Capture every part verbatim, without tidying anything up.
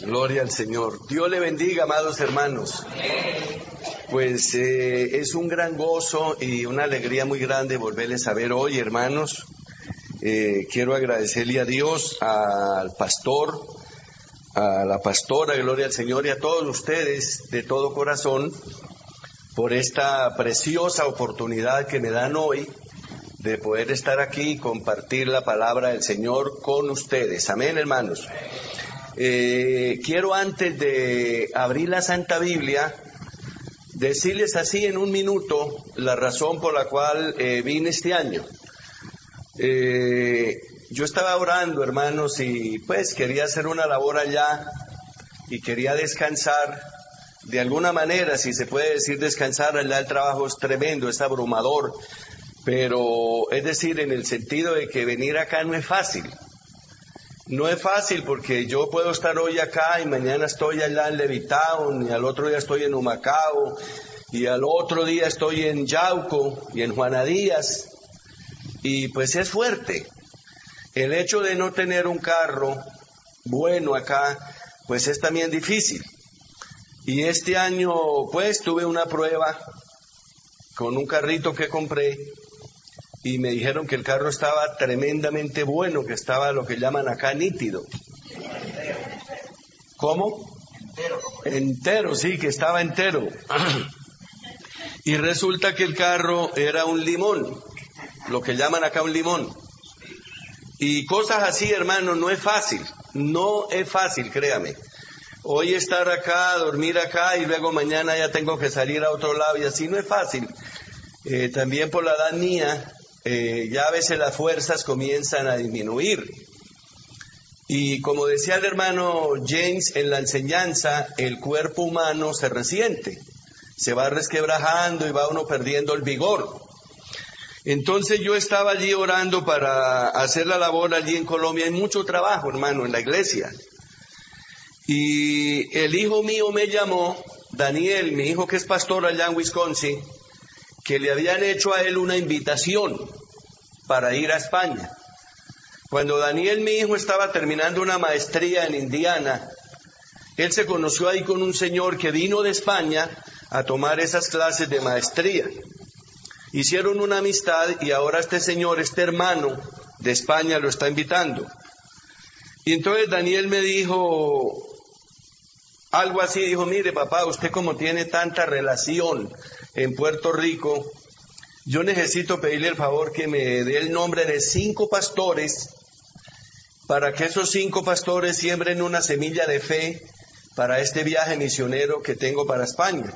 Gloria al Señor. Dios le bendiga, amados hermanos. Pues eh, es un gran gozo y una alegría muy grande volverles a ver hoy, hermanos. Eh, quiero agradecerle a Dios, al pastor, a la pastora, gloria al Señor, y a todos ustedes de todo corazón por esta preciosa oportunidad que me dan hoy de poder estar aquí y compartir la palabra del Señor con ustedes. Amén, hermanos. Eh, quiero antes de abrir la Santa Biblia decirles así en un minuto la razón por la cual eh, vine este año. Eh, yo estaba orando, hermanos, y pues quería hacer una labor allá y quería descansar de alguna manera, si se puede decir descansar. Allá el trabajo es tremendo, es abrumador, pero es decir, en el sentido de que venir acá no es fácil. No es fácil porque yo puedo estar hoy acá y mañana estoy allá en Levitown, y al otro día estoy en Humacao, y al otro día estoy en Yauco y en Juana Díaz, y pues es fuerte. El hecho de no tener un carro bueno acá, pues es también difícil. Y este año pues tuve una prueba con un carrito que compré, y me dijeron que el carro estaba tremendamente bueno, que estaba lo que llaman acá nítido. ¿Cómo? Entero. Entero, sí, que estaba entero. Y resulta que el carro era un limón, lo que llaman acá un limón. Y cosas así, hermano, no es fácil, no es fácil, créame. Hoy estar acá, dormir acá y luego mañana ya tengo que salir a otro lado y así no es fácil. Eh, también por la edad mía, Eh, ya a veces las fuerzas comienzan a disminuir. Y como decía el hermano James en la enseñanza, el cuerpo humano se resiente, se va resquebrajando y va uno perdiendo el vigor. Entonces yo estaba allí orando para hacer la labor allí en Colombia. Hay mucho trabajo, hermano, en la iglesia. Y el hijo mío me llamó, Daniel, mi hijo que es pastor allá en Wisconsin, que le habían hecho a él una invitación para ir a España. Cuando Daniel, mi hijo, estaba terminando una maestría en Indiana, él se conoció ahí con un señor que vino de España a tomar esas clases de maestría. Hicieron una amistad y ahora este señor, este hermano de España, lo está invitando. Y entonces Daniel me dijo algo así, dijo: mire papá, usted como tiene tanta relación en Puerto Rico, yo necesito pedirle el favor que me dé el nombre de cinco pastores para que esos cinco pastores siembren una semilla de fe para este viaje misionero que tengo para España.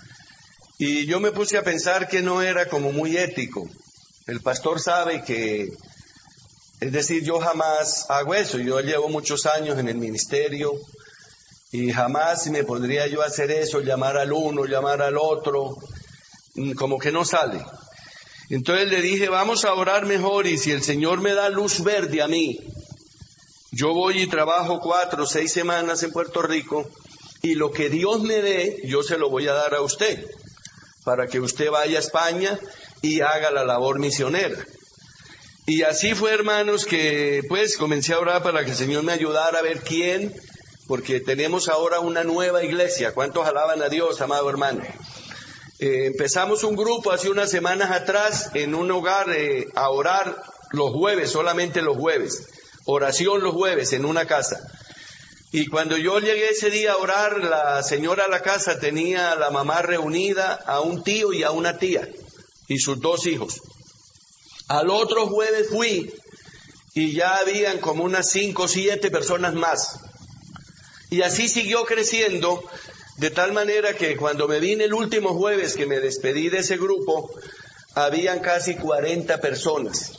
Y yo me puse a pensar que no era como muy ético. El pastor sabe que, es decir, yo jamás hago eso. Yo llevo muchos años en el ministerio y jamás me podría yo hacer eso, llamar al uno, llamar al otro, como que no sale. Entonces le dije: vamos a orar mejor, y si el Señor me da luz verde a mí, yo voy y trabajo cuatro o seis semanas en Puerto Rico, y lo que Dios me dé, yo se lo voy a dar a usted, para que usted vaya a España y haga la labor misionera. Y así fue, hermanos, que pues comencé a orar para que el Señor me ayudara a ver quién, porque tenemos ahora una nueva iglesia. ¿Cuántos alaban a Dios, amado hermano? Eh, empezamos un grupo hace unas semanas atrás en un hogar eh, a orar los jueves, solamente los jueves, oración los jueves en una casa. Y cuando yo llegué ese día a orar, la señora a la casa tenía a la mamá reunida, a un tío y a una tía y sus dos hijos. Al otro jueves fui y ya habían como unas cinco o siete personas más. Y así siguió creciendo, de tal manera que cuando me vine el último jueves que me despedí de ese grupo, habían casi cuarenta personas.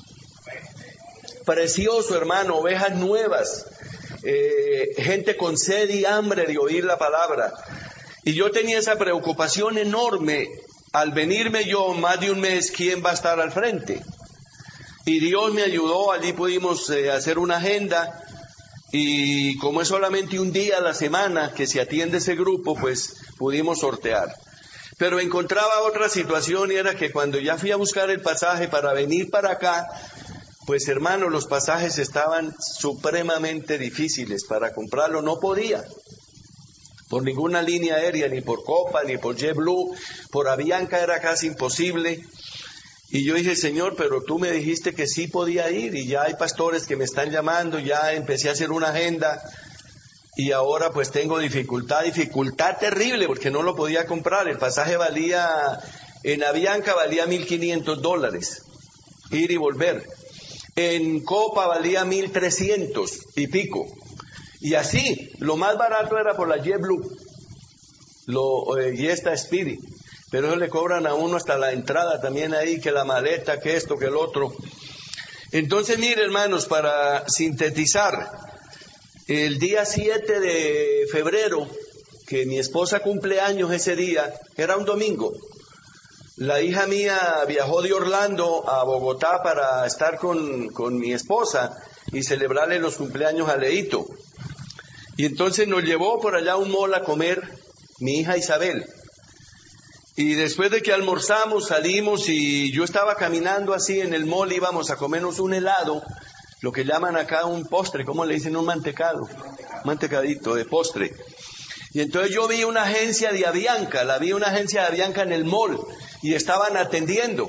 Precioso, hermano, ovejas nuevas, eh, gente con sed y hambre de oír la palabra. Y yo tenía esa preocupación enorme, al venirme yo más de un mes, ¿quién va a estar al frente? Y Dios me ayudó, allí pudimos eh, hacer una agenda. Y como es solamente un día a la semana que se atiende ese grupo, pues pudimos sortear. Pero encontraba otra situación, y era que cuando ya fui a buscar el pasaje para venir para acá, pues hermano, los pasajes estaban supremamente difíciles para comprarlo, no podía. por ninguna línea aérea, ni por Copa, ni por JetBlue, por Avianca era casi imposible. Y yo dije, Señor, pero tú me dijiste que sí podía ir, y ya hay pastores que me están llamando, ya empecé a hacer una agenda, y ahora pues tengo dificultad, dificultad terrible, porque no lo podía comprar. El pasaje valía, en Avianca valía mil quinientos dólares, ir y volver. En Copa valía mil trescientos y pico. Y así, lo más barato era por la JetBlue, lo, eh, y esta Speedy. Pero eso le cobran a uno hasta la entrada también ahí, que la maleta, que esto, que el otro. Entonces, mire, hermanos, para sintetizar, el día siete de febrero, que mi esposa cumple años ese día, era un domingo. La hija mía viajó de Orlando a Bogotá para estar con, con mi esposa y celebrarle los cumpleaños a Leito. Y entonces nos llevó por allá a un mall a comer mi hija Isabel. Y después de que almorzamos, salimos y yo estaba caminando así en el mall, íbamos a comernos un helado, lo que llaman acá un postre, ¿cómo le dicen? Un mantecado, mantecadito de postre. Y entonces yo vi una agencia de Avianca, la vi una agencia de Avianca en el mall, y estaban atendiendo.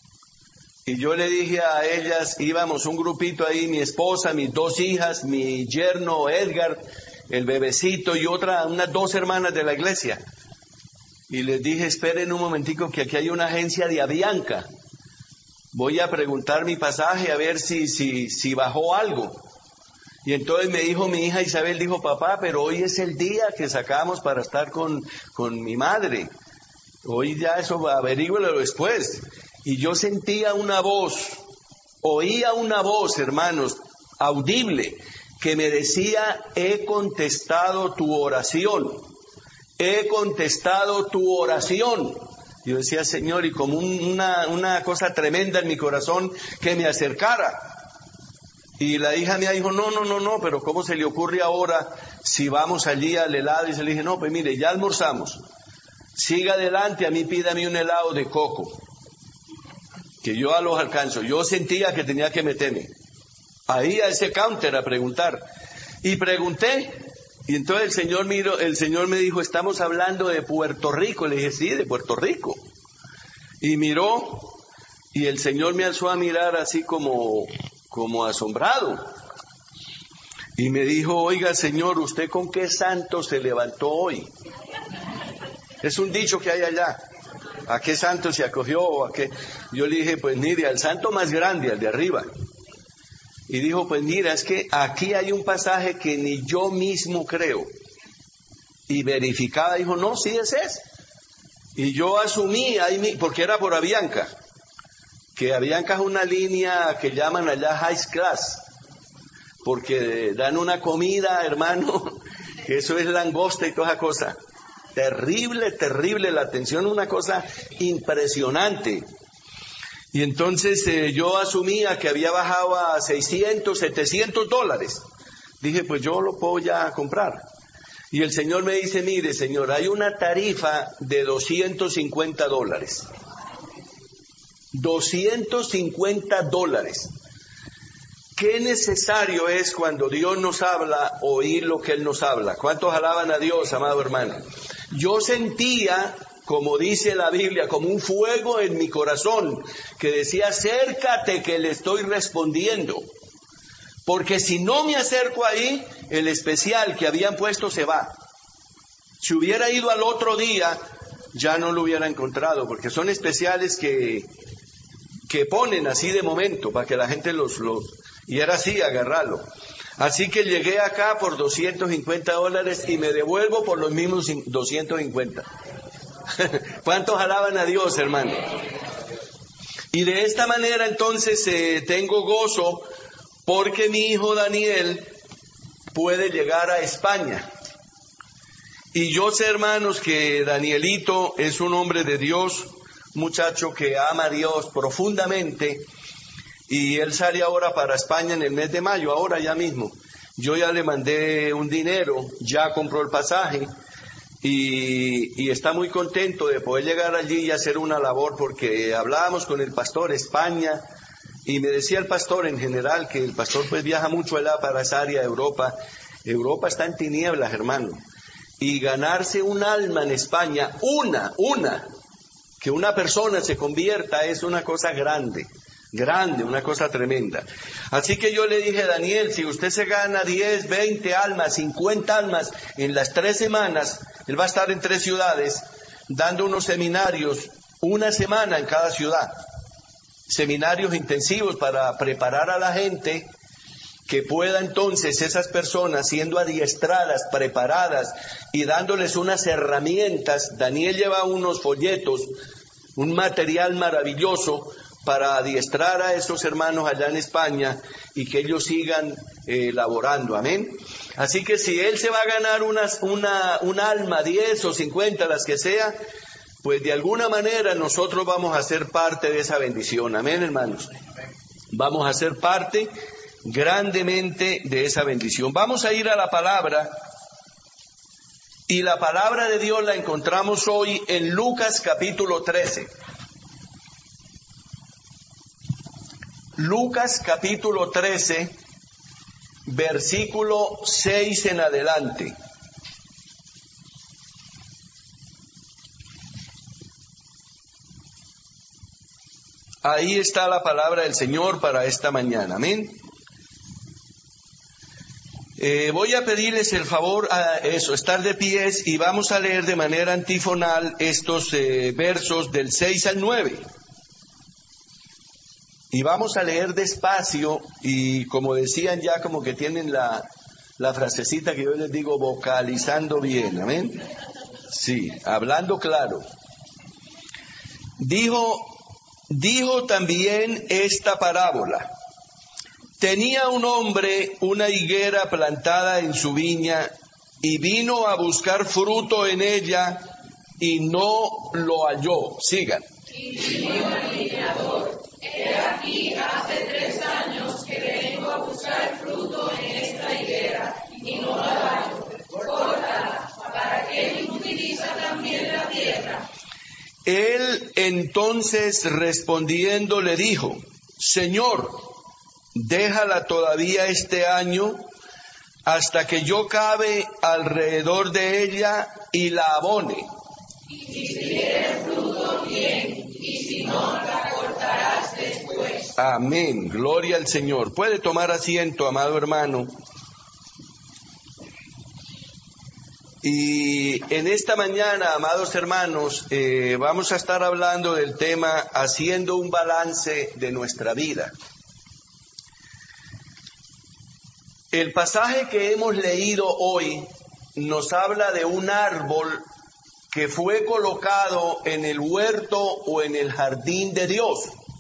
Y yo le dije a ellas, íbamos un grupito ahí, mi esposa, mis dos hijas, mi yerno Edgar, el bebecito y otra, unas dos hermanas de la iglesia. Y les dije, esperen un momentico que aquí hay una agencia de Avianca. Voy a preguntar mi pasaje a ver si, si, si bajó algo. Y entonces me dijo mi hija Isabel, dijo, papá, pero hoy es el día que sacamos para estar con, con mi madre. Hoy ya eso, averígüelo después. Y yo sentía una voz, oía una voz, hermanos, audible, que me decía, he contestado tu oración. He contestado tu oración. Yo decía, Señor, y como una, una cosa tremenda en mi corazón que me acercara. Y la hija mía dijo, no, no, no, no, pero ¿cómo se le ocurre ahora si vamos allí al helado? Y se le dije, no, pues mire, ya almorzamos. Siga adelante, a mí pídame un helado de coco, que yo a los alcanzo. Yo sentía que tenía que meterme ahí a ese counter a preguntar. Y pregunté. Y entonces el Señor miró, el Señor me dijo, estamos hablando de Puerto Rico. Le dije, sí, de Puerto Rico. Y miró, y el Señor me alzó a mirar así como, como asombrado. Y me dijo, oiga, Señor, ¿usted con qué santo se levantó hoy? Es un dicho que hay allá. ¿A qué santo se acogió? ¿A qué? Yo le dije, pues mire, al santo más grande, al de arriba. Y dijo, pues mira, es que aquí hay un pasaje que ni yo mismo creo. Y verificada, dijo, no, sí es ese. Y yo asumí, ahí, porque era por Avianca, que Avianca es una línea que llaman allá high class, porque dan una comida, hermano, que eso es langosta y toda esa cosa. Terrible, terrible la atención, una cosa impresionante. Y entonces eh, yo asumía que había bajado a seiscientos, setecientos dólares. Dije, pues yo lo puedo ya comprar. Y el Señor me dice, mire, Señor, hay una tarifa de doscientos cincuenta dólares. doscientos cincuenta dólares. ¿Qué necesario es cuando Dios nos habla oír lo que Él nos habla? ¿Cuántos alaban a Dios, amado hermano? Yo sentía, como dice la Biblia, como un fuego en mi corazón que decía, acércate que le estoy respondiendo. Porque si no me acerco ahí, el especial que habían puesto se va. Si hubiera ido al otro día, ya no lo hubiera encontrado, porque son especiales que, que ponen así de momento, para que la gente los... los y era así, agarrarlo. Así que llegué acá por doscientos cincuenta dólares y me devuelvo por los mismos doscientos cincuenta. ¿Cuántos alaban a Dios, hermano? Y de esta manera entonces eh, tengo gozo porque mi hijo Daniel puede llegar a España. Y yo sé, hermanos, que Danielito es un hombre de Dios, muchacho que ama a Dios profundamente. Y él sale ahora para España en el mes de mayo, ahora ya mismo. Yo ya le mandé un dinero, ya compró el pasaje y, y está muy contento de poder llegar allí y hacer una labor, porque hablábamos con el pastor España y me decía el pastor en general que el pastor pues viaja mucho allá para esa área de Europa. Europa está en tinieblas, hermano. y ganarse un alma en España, una, una, que una persona se convierta es una cosa grande, grande, una cosa tremenda. Así que yo le dije a Daniel, si usted se gana diez, veinte almas, cincuenta almas en las tres semanas, él va a estar en tres ciudades dando unos seminarios, una semana en cada ciudad, seminarios intensivos para preparar a la gente que pueda entonces esas personas siendo adiestradas, preparadas y dándoles unas herramientas. Daniel lleva unos folletos, un material maravilloso para adiestrar a esos hermanos allá en España y que ellos sigan eh, laborando, amén. Así que si él se va a ganar unas, una, un alma, diez o cincuenta, las que sea, pues de alguna manera nosotros vamos a ser parte de esa bendición, amén, hermanos. Vamos a ser parte grandemente de esa bendición. Vamos a ir a la palabra, y la palabra de Dios la encontramos hoy en Lucas capítulo trece. Lucas capítulo trece, versículo seis en adelante. Ahí está la palabra del Señor para esta mañana, amén. Eh, voy a pedirles el favor a eso, estar de pies, y vamos a leer de manera antifonal estos eh, versos del seis al nueve. Y vamos a leer despacio, y como decían ya, como que tienen la, la frasecita que yo les digo, vocalizando bien, amén. Sí, hablando claro. Dijo, dijo también esta parábola. Tenía un hombre una higuera plantada en su viña, y vino a buscar fruto en ella, y no lo halló. Sigan. Y dijo al viñador: he aquí, hace tres años que vengo a buscar fruto en esta higuera, y no la hallo. Córtala, ¿para qué inutiliza también la tierra? Él entonces respondiendo le dijo: Señor, déjala todavía este año, hasta que yo cabe alrededor de ella y la abone. Y si diere fruto, bien, y si no, la cortarás después. Amén, gloria al Señor. Puede tomar asiento, amado hermano. Y en esta mañana, amados hermanos, eh, vamos a estar hablando del tema haciendo un balance de nuestra vida. El pasaje que hemos leído hoy nos habla de un árbol que fue colocado en el huerto o en el jardín de Dios.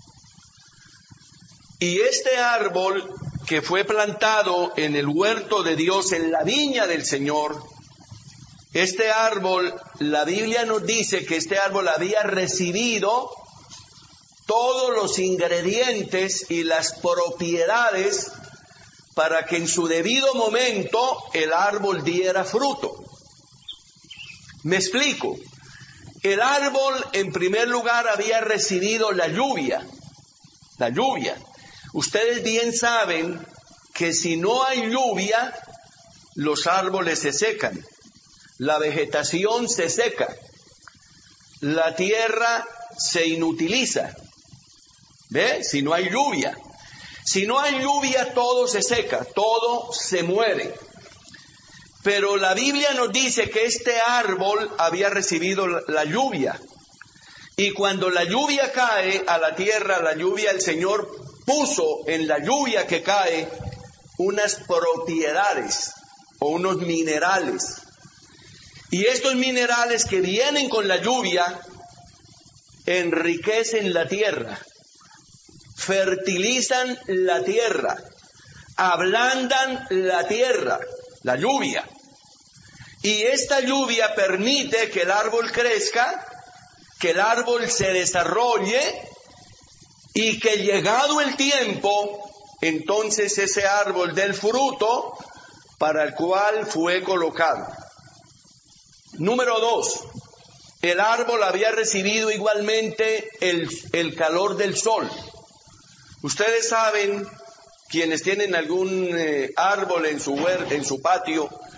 Y este árbol que fue plantado en el huerto de Dios, en la viña del Señor, este árbol, la Biblia nos dice que este árbol había recibido todos los ingredientes y las propiedades para que en su debido momento el árbol diera fruto. Me explico. El árbol, en primer lugar, había recibido la lluvia. La lluvia. Ustedes bien saben que si no hay lluvia, los árboles se secan. La vegetación se seca. La tierra se inutiliza. ¿Ve? Si no hay lluvia. Si no hay lluvia, todo se seca, todo se muere. Pero la Biblia nos dice que este árbol había recibido la lluvia. Y cuando la lluvia cae a la tierra, la lluvia, el Señor puso en la lluvia que cae unas propiedades o unos minerales. Y estos minerales que vienen con la lluvia enriquecen la tierra, fertilizan la tierra, ablandan la tierra, la lluvia. Y esta lluvia permite que el árbol crezca, que el árbol se desarrolle y que llegado el tiempo, entonces ese árbol dé el fruto para el cual fue colocado. Número dos, el árbol había recibido igualmente el, el calor del sol. Ustedes saben, quienes tienen algún eh, árbol en su, huer- en su patio,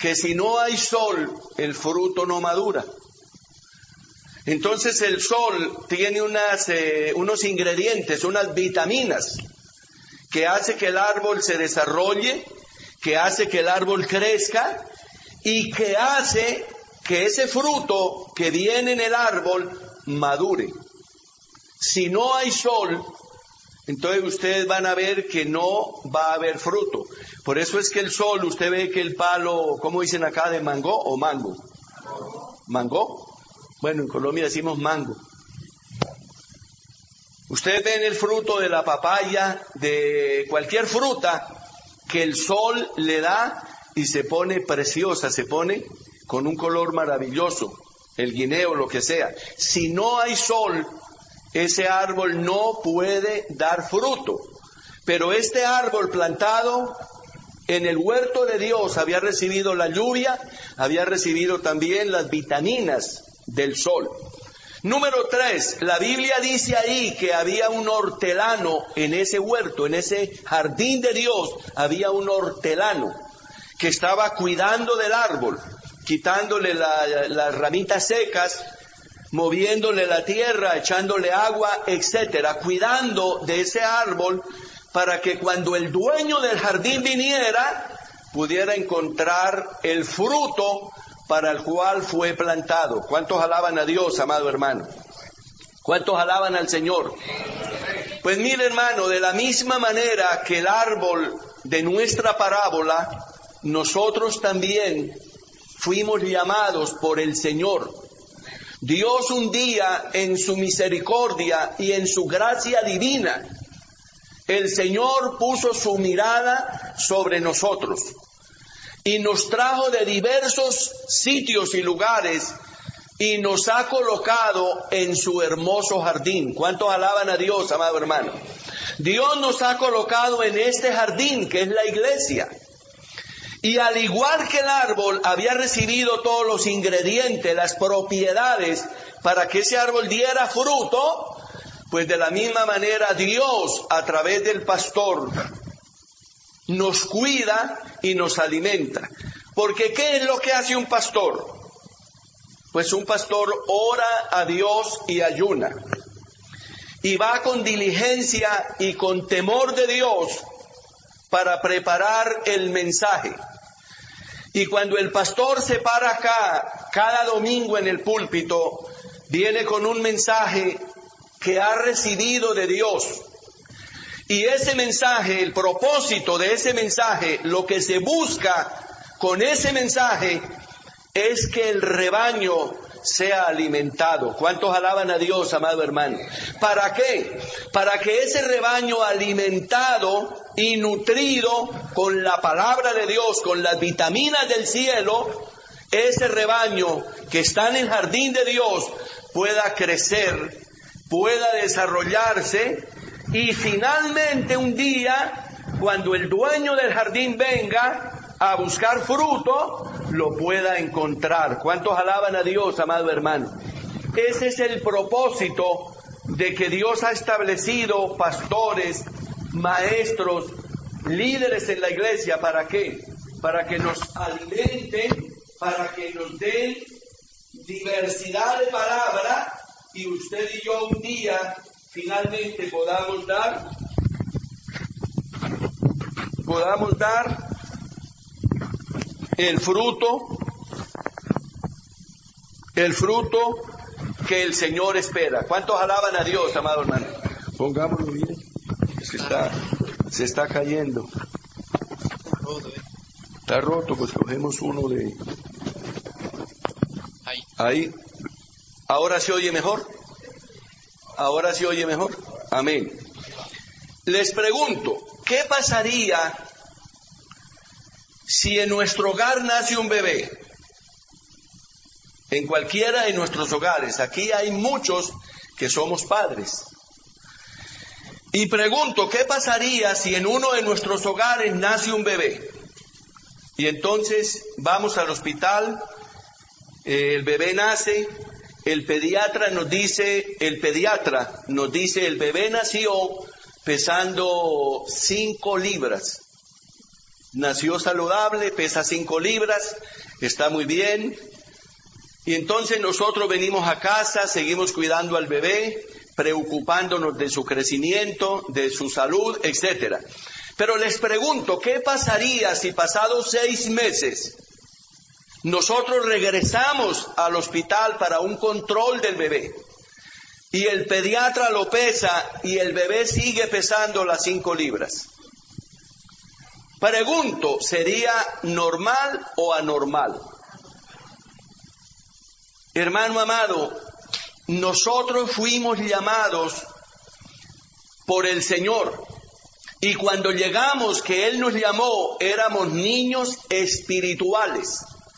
que si no hay sol, el fruto no madura. Entonces el sol tiene unas, eh, unos ingredientes, unas vitaminas, que hace que el árbol se desarrolle, que hace que el árbol crezca y que hace que ese fruto que viene en el árbol madure. Si no hay sol, entonces ustedes van a ver que no va a haber fruto. Por eso es que el sol, usted ve que el palo, ¿cómo dicen acá? ¿De mango o mango? ¿Mango? Bueno, en Colombia decimos mango. Ustedes ven el fruto de la papaya, de cualquier fruta, que el sol le da y se pone preciosa, se pone con un color maravilloso, el guineo, lo que sea. Si no hay sol, ese árbol no puede dar fruto. Pero este árbol plantado en el huerto de Dios había recibido la lluvia, había recibido también las vitaminas del sol. Número tres, la Biblia dice ahí que había un hortelano en ese huerto, en ese jardín de Dios, había un hortelano que estaba cuidando del árbol, quitándole la, las ramitas secas, moviéndole la tierra, echándole agua, etcétera, cuidando de ese árbol para que cuando el dueño del jardín viniera, pudiera encontrar el fruto para el cual fue plantado. ¿Cuántos alaban a Dios, amado hermano? ¿Cuántos alaban al Señor? Pues mire, hermano, de la misma manera que el árbol de nuestra parábola, nosotros también fuimos llamados por el Señor. Dios un día, en su misericordia y en su gracia divina, el Señor puso su mirada sobre nosotros y nos trajo de diversos sitios y lugares y nos ha colocado en su hermoso jardín. ¿Cuántos alaban a Dios, amado hermano? Dios nos ha colocado en este jardín que es la iglesia. Y al igual que el árbol había recibido todos los ingredientes, las propiedades para que ese árbol diera fruto, pues de la misma manera Dios, a través del pastor, nos cuida y nos alimenta. Porque ¿qué es lo que hace un pastor? Pues un pastor ora a Dios y ayuna. Y va con diligencia y con temor de Dios para preparar el mensaje. Y cuando el pastor se para acá, cada domingo en el púlpito, viene con un mensaje que ha recibido de Dios. Y ese mensaje, el propósito de ese mensaje, lo que se busca con ese mensaje es que el rebaño sea alimentado. ¿Cuántos alaban a Dios, amado hermano? ¿Para qué? Para que ese rebaño alimentado y nutrido con la palabra de Dios, con las vitaminas del cielo, ese rebaño que está en el jardín de Dios pueda crecer, pueda desarrollarse y finalmente un día, cuando el dueño del jardín venga a buscar fruto, lo pueda encontrar. ¿Cuántos alaban a Dios, amado hermano? Ese es el propósito de que Dios ha establecido pastores, maestros, líderes en la iglesia. ¿Para qué? Para que nos alimenten, para que nos den diversidad de palabra y usted y yo un día finalmente podamos dar, podamos dar el fruto, el fruto que el Señor espera. ¿Cuántos alaban a Dios, amado hermano? Pongámoslo bien, es que está, se está cayendo. Está roto, pues cogemos uno de... Ahí. ¿Ahora se oye mejor? ¿Ahora se oye mejor? Amén. Les pregunto, ¿qué pasaría si en nuestro hogar nace un bebé? En cualquiera de nuestros hogares. Aquí hay muchos que somos padres. Y pregunto, ¿qué pasaría si en uno de nuestros hogares nace un bebé? Y entonces vamos al hospital, eh, el bebé nace, el pediatra nos dice, el pediatra nos dice, el bebé nació pesando cinco libras. nació saludable, pesa cinco libras, está muy bien. Y entonces nosotros venimos a casa, seguimos cuidando al bebé, preocupándonos de su crecimiento, de su salud, etcétera. Pero les pregunto, ¿qué pasaría si pasados seis meses nosotros regresamos al hospital para un control del bebé y el pediatra lo pesa y el bebé sigue pesando las cinco libras? Pregunto, ¿sería normal o anormal? Hermano amado, nosotros fuimos llamados por el Señor. Y cuando llegamos, que Él nos llamó, éramos niños espirituales.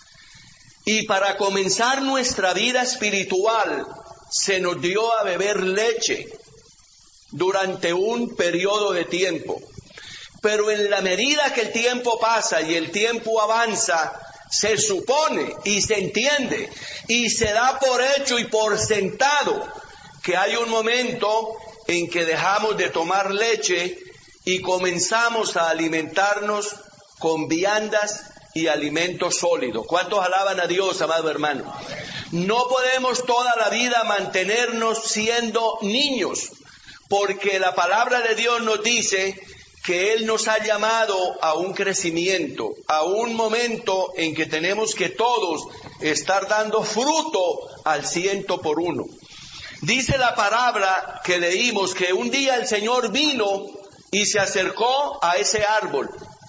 Y para comenzar nuestra vida espiritual, se nos dio a beber leche durante un periodo de tiempo. Pero en la medida que el tiempo pasa y el tiempo avanza, se supone y se entiende y se da por hecho y por sentado que hay un momento en que dejamos de tomar leche y comenzamos a alimentarnos con viandas y alimentos sólidos. ¿Cuántos alaban a Dios, amado hermano? No podemos toda la vida mantenernos siendo niños, porque la palabra de Dios nos dice que Él nos ha llamado a un crecimiento, a un momento en que tenemos que todos estar dando fruto al ciento por uno. Dice la palabra que leímos que un día el Señor vino y se acercó a ese árbol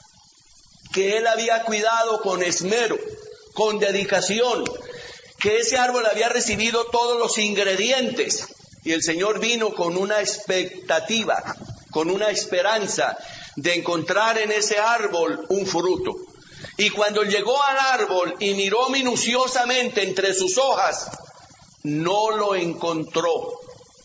que Él había cuidado con esmero, con dedicación, que ese árbol había recibido todos los ingredientes. Y el Señor vino con una expectativa, con una esperanza de encontrar en ese árbol un fruto. Y cuando llegó al árbol y miró minuciosamente entre sus hojas, no lo encontró.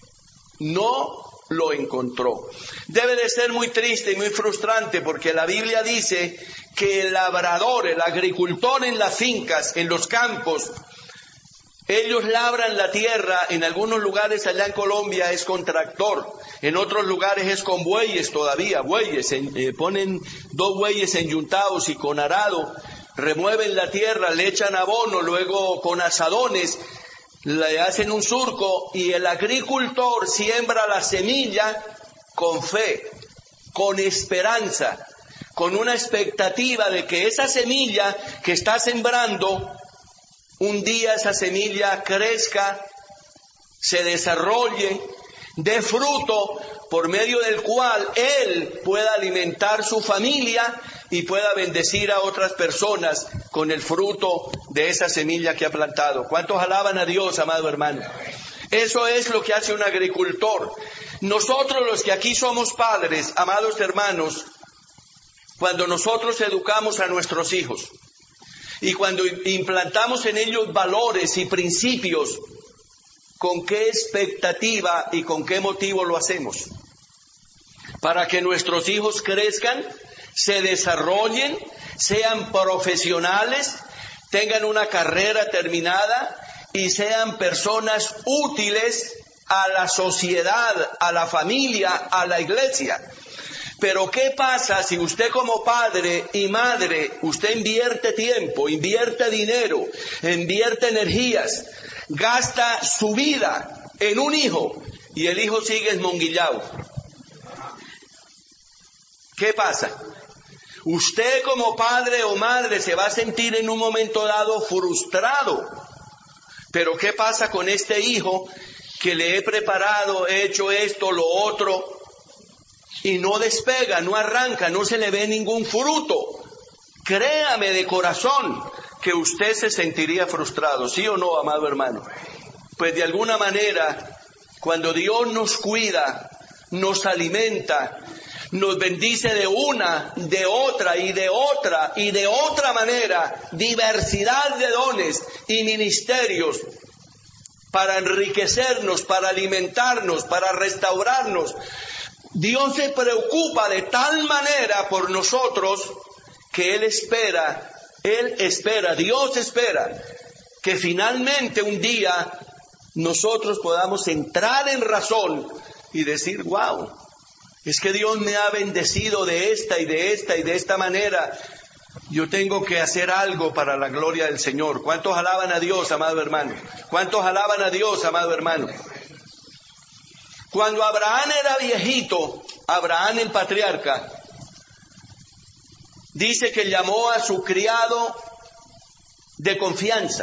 No lo encontró. Debe de ser muy triste y muy frustrante, porque la Biblia dice que el labrador, el agricultor en las fincas, en los campos, ellos labran la tierra. En algunos lugares allá en Colombia es con tractor, en otros lugares es con bueyes todavía, bueyes, en, eh, ponen dos bueyes enyuntados y con arado, remueven la tierra, le echan abono, luego con azadones le hacen un surco y el agricultor siembra la semilla con fe, con esperanza, con una expectativa de que esa semilla que está sembrando, un día esa semilla crezca, se desarrolle, dé fruto, por medio del cual él pueda alimentar su familia y pueda bendecir a otras personas con el fruto de esa semilla que ha plantado. ¿Cuántos alaban a Dios, amado hermano? Eso es lo que hace un agricultor. Nosotros los que aquí somos padres, amados hermanos, cuando nosotros educamos a nuestros hijos y cuando implantamos en ellos valores y principios, ¿con qué expectativa y con qué motivo lo hacemos? Para que nuestros hijos crezcan, se desarrollen, sean profesionales, tengan una carrera terminada y sean personas útiles a la sociedad, a la familia, a la iglesia. Pero ¿qué pasa si usted como padre y madre, usted invierte tiempo, invierte dinero, invierte energías, gasta su vida en un hijo y el hijo sigue esmonguillado? ¿Qué pasa? Usted como padre o madre se va a sentir en un momento dado frustrado. Pero ¿qué pasa con este hijo que le he preparado, he hecho esto, lo otro, y no despega, no arranca, no se le ve ningún fruto? Créame de corazón que usted se sentiría frustrado, ¿sí o no, amado hermano? Pues de alguna manera, cuando Dios nos cuida, nos alimenta, nos bendice de una, de otra y de otra y de otra manera, diversidad de dones y ministerios para enriquecernos, para alimentarnos, para restaurarnos. Dios se preocupa de tal manera por nosotros que Él espera, Él espera, Dios espera que finalmente un día nosotros podamos entrar en razón y decir, wow, Es que Dios me ha bendecido de esta y de esta y de esta manera. Yo tengo que hacer algo para la gloria del Señor. ¿Cuántos alaban a Dios, amado hermano? ¿Cuántos alaban a Dios, amado hermano? Cuando Abraham era viejito, Abraham el patriarca, dice que llamó a su criado de confianza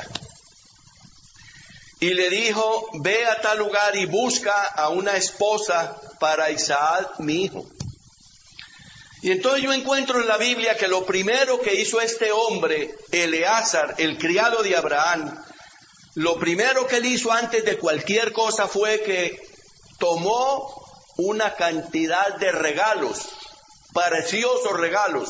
y le dijo: ve a tal lugar y busca a una esposa para Isaac, mi hijo. Y entonces yo encuentro en la Biblia que lo primero que hizo este hombre, Eleazar, el criado de Abraham, lo primero que él hizo antes de cualquier cosa fue que tomó una cantidad de regalos, preciosos regalos,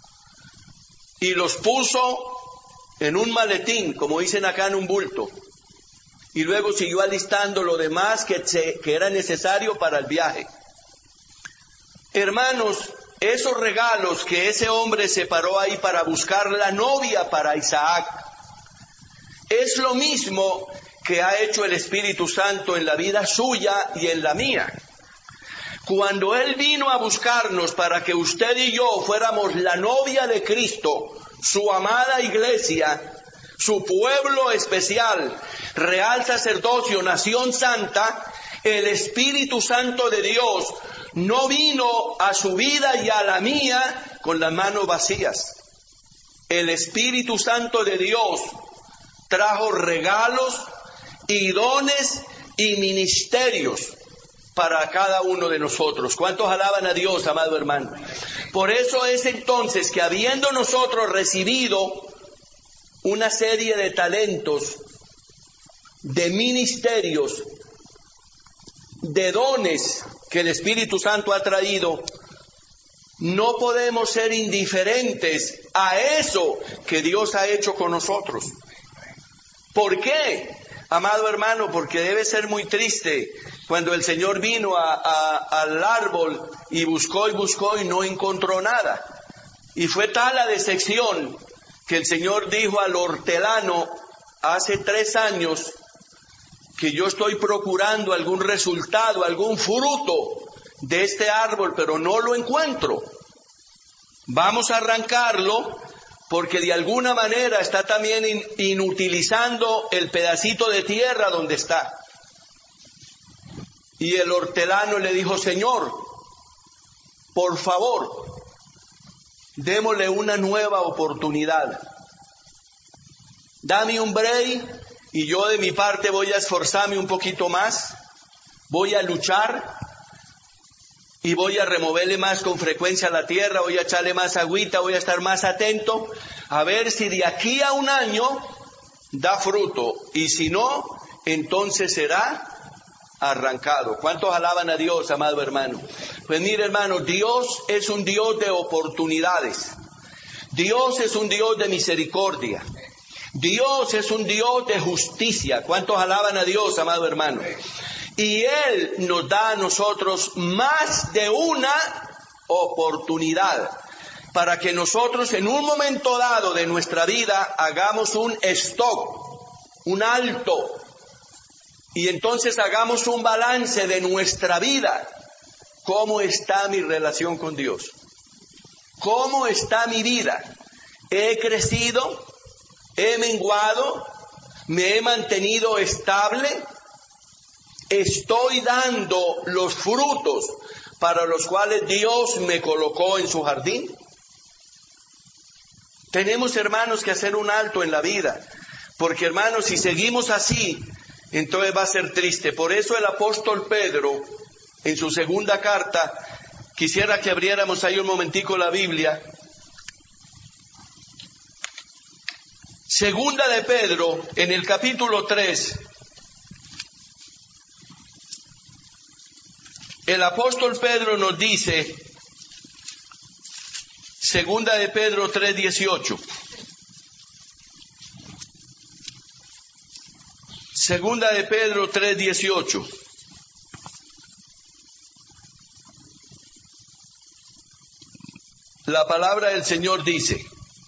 y los puso en un maletín, como dicen acá, en un bulto, y luego siguió alistando lo demás que, se, que era necesario para el viaje. Hermanos, esos regalos que ese hombre separó ahí para buscar la novia para Isaac, es lo mismo que ha hecho el Espíritu Santo en la vida suya y en la mía. Cuando Él vino a buscarnos para que usted y yo fuéramos la novia de Cristo, su amada iglesia, su pueblo especial, real sacerdocio, nación santa, el Espíritu Santo de Dios no vino a su vida y a la mía con las manos vacías. El Espíritu Santo de Dios trajo regalos y dones y ministerios para cada uno de nosotros. ¿Cuántos alaban a Dios, amado hermano? Por eso es entonces que, habiendo nosotros recibido una serie de talentos, de ministerios, de dones que el Espíritu Santo ha traído, no podemos ser indiferentes a eso que Dios ha hecho con nosotros. ¿Por qué, amado hermano? Porque debe ser muy triste cuando el Señor vino a, a, al árbol y buscó y buscó y no encontró nada. Y fue tal la decepción que el Señor dijo al hortelano hace tres años que yo estoy procurando algún resultado, algún fruto de este árbol, pero no lo encuentro. Vamos a arrancarlo porque de alguna manera está también in, inutilizando el pedacito de tierra donde está. Y el hortelano le dijo: Señor, por favor, démosle una nueva oportunidad. Dame un break y yo de mi parte voy a esforzarme un poquito más, voy a luchar y voy a removerle más con frecuencia la tierra, voy a echarle más agüita, voy a estar más atento, a ver si de aquí a un año da fruto, y si no, entonces será arrancado. ¿Cuántos alaban a Dios, amado hermano? Pues mire, hermano, Dios es un Dios de oportunidades. Dios es un Dios de misericordia. Dios es un Dios de justicia. ¿Cuántos alaban a Dios, amado hermano? Y Él nos da a nosotros más de una oportunidad para que nosotros en un momento dado de nuestra vida hagamos un stop, un alto, y entonces hagamos un balance de nuestra vida. ¿Cómo está mi relación con Dios? ¿Cómo está mi vida? ¿He crecido? ¿He menguado? ¿Me he mantenido estable? ¿Estoy dando los frutos para los cuales Dios me colocó en su jardín? Tenemos, hermanos, que hacer un alto en la vida, porque, hermanos, si seguimos así, entonces va a ser triste. Por eso el apóstol Pedro, en su segunda carta, quisiera que abriéramos ahí un momentico la Biblia. Segunda de Pedro, en el capítulo tres, el apóstol Pedro nos dice, segunda de Pedro tres dieciocho, segunda de Pedro tres dieciocho, la palabra del Señor dice: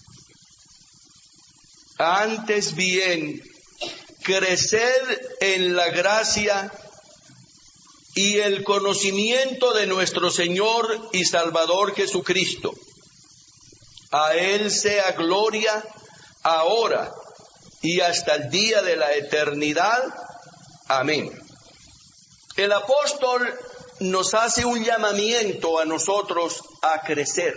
antes bien, crecer en la gracia y el conocimiento de nuestro Señor y Salvador Jesucristo. A Él sea gloria ahora y hasta el día de la eternidad. Amén. El apóstol nos hace un llamamiento a nosotros a crecer.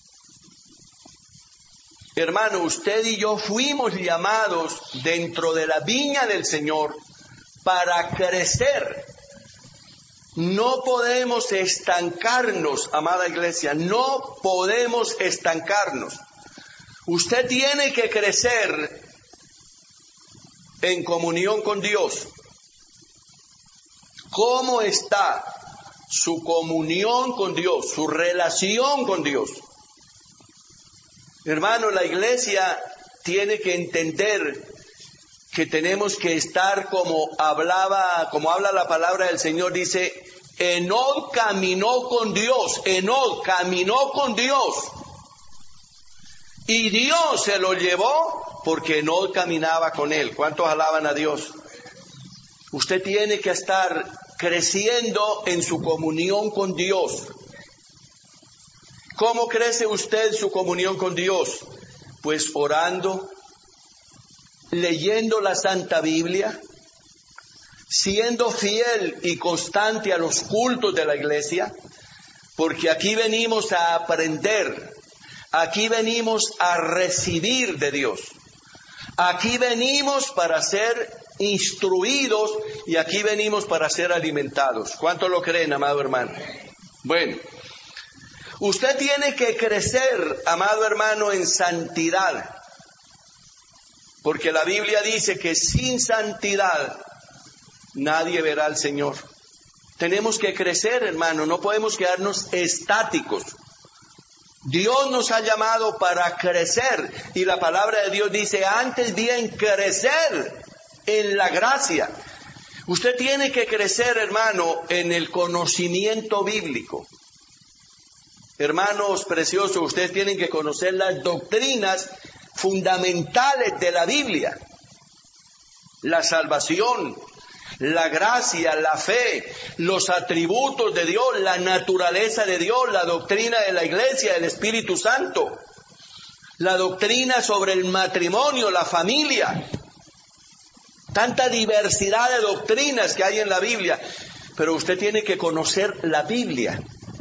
Hermano, usted y yo fuimos llamados dentro de la viña del Señor para crecer. No podemos estancarnos, amada iglesia, no podemos estancarnos. Usted tiene que crecer en comunión con Dios. ¿Cómo está su comunión con Dios, su relación con Dios? Hermano, la iglesia tiene que entender que tenemos que estar como hablaba, como habla la palabra del Señor, dice, Enoc caminó con Dios, Enoc caminó con Dios, y Dios se lo llevó porque Enoc caminaba con él. ¿Cuántos alaban a Dios? Usted tiene que estar creciendo en su comunión con Dios. ¿Cómo crece usted su comunión con Dios? Pues orando, leyendo la Santa Biblia, siendo fiel y constante a los cultos de la iglesia, porque aquí venimos a aprender, aquí venimos a recibir de Dios, aquí venimos para ser instruidos y aquí venimos para ser alimentados. ¿Cuánto lo creen, amado hermano? Bueno, usted tiene que crecer, amado hermano, en santidad, porque la Biblia dice que sin santidad nadie verá al Señor. Tenemos que crecer, hermano, no podemos quedarnos estáticos. Dios nos ha llamado para crecer, y la palabra de Dios dice, antes bien crecer en la gracia. Usted tiene que crecer, hermano, en el conocimiento bíblico. Hermanos preciosos, ustedes tienen que conocer las doctrinas fundamentales de la Biblia. La salvación, la gracia, la fe, los atributos de Dios, la naturaleza de Dios, la doctrina de la iglesia, el Espíritu Santo, la doctrina sobre el matrimonio, la familia. Tanta diversidad de doctrinas que hay en la Biblia, pero usted tiene que conocer la Biblia.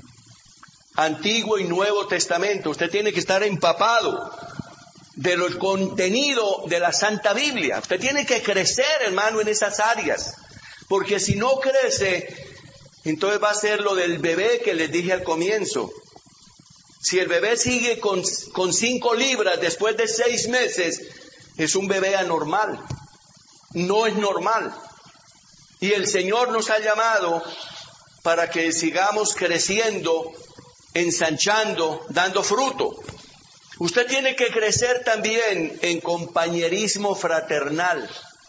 Antiguo y Nuevo Testamento, usted tiene que estar empapado del contenido de la Santa Biblia. Usted tiene que crecer, hermano, en esas áreas, porque si no crece, entonces va a ser lo del bebé que les dije al comienzo. Si el bebé sigue con, con cinco libras después de seis meses, es un bebé anormal, no es normal. Y el Señor nos ha llamado para que sigamos creciendo, ensanchando, dando fruto. Usted tiene que crecer también en compañerismo fraternal.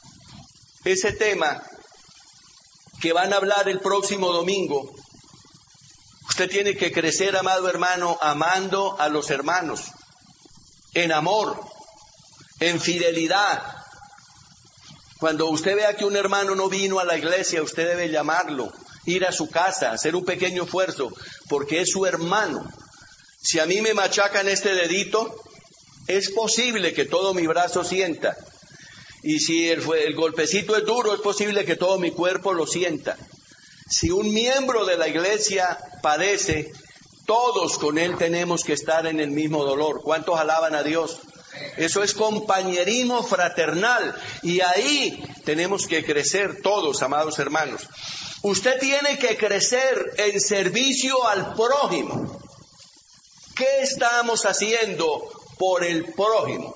Ese tema que van a hablar el próximo domingo, usted tiene que crecer, amado hermano, amando a los hermanos, en amor, en fidelidad. Cuando usted vea que un hermano no vino a la iglesia, usted debe llamarlo, ir a su casa, hacer un pequeño esfuerzo, porque es su hermano. Si a mí me machacan este dedito, es posible que todo mi brazo sienta. Y si el, el golpecito es duro, es posible que todo mi cuerpo lo sienta. Si un miembro de la iglesia padece, todos con él tenemos que estar en el mismo dolor. ¿Cuántos alaban a Dios? Eso es compañerismo fraternal. Y ahí tenemos que crecer todos, amados hermanos. Usted tiene que crecer en servicio al prójimo. ¿Qué estamos haciendo por el prójimo?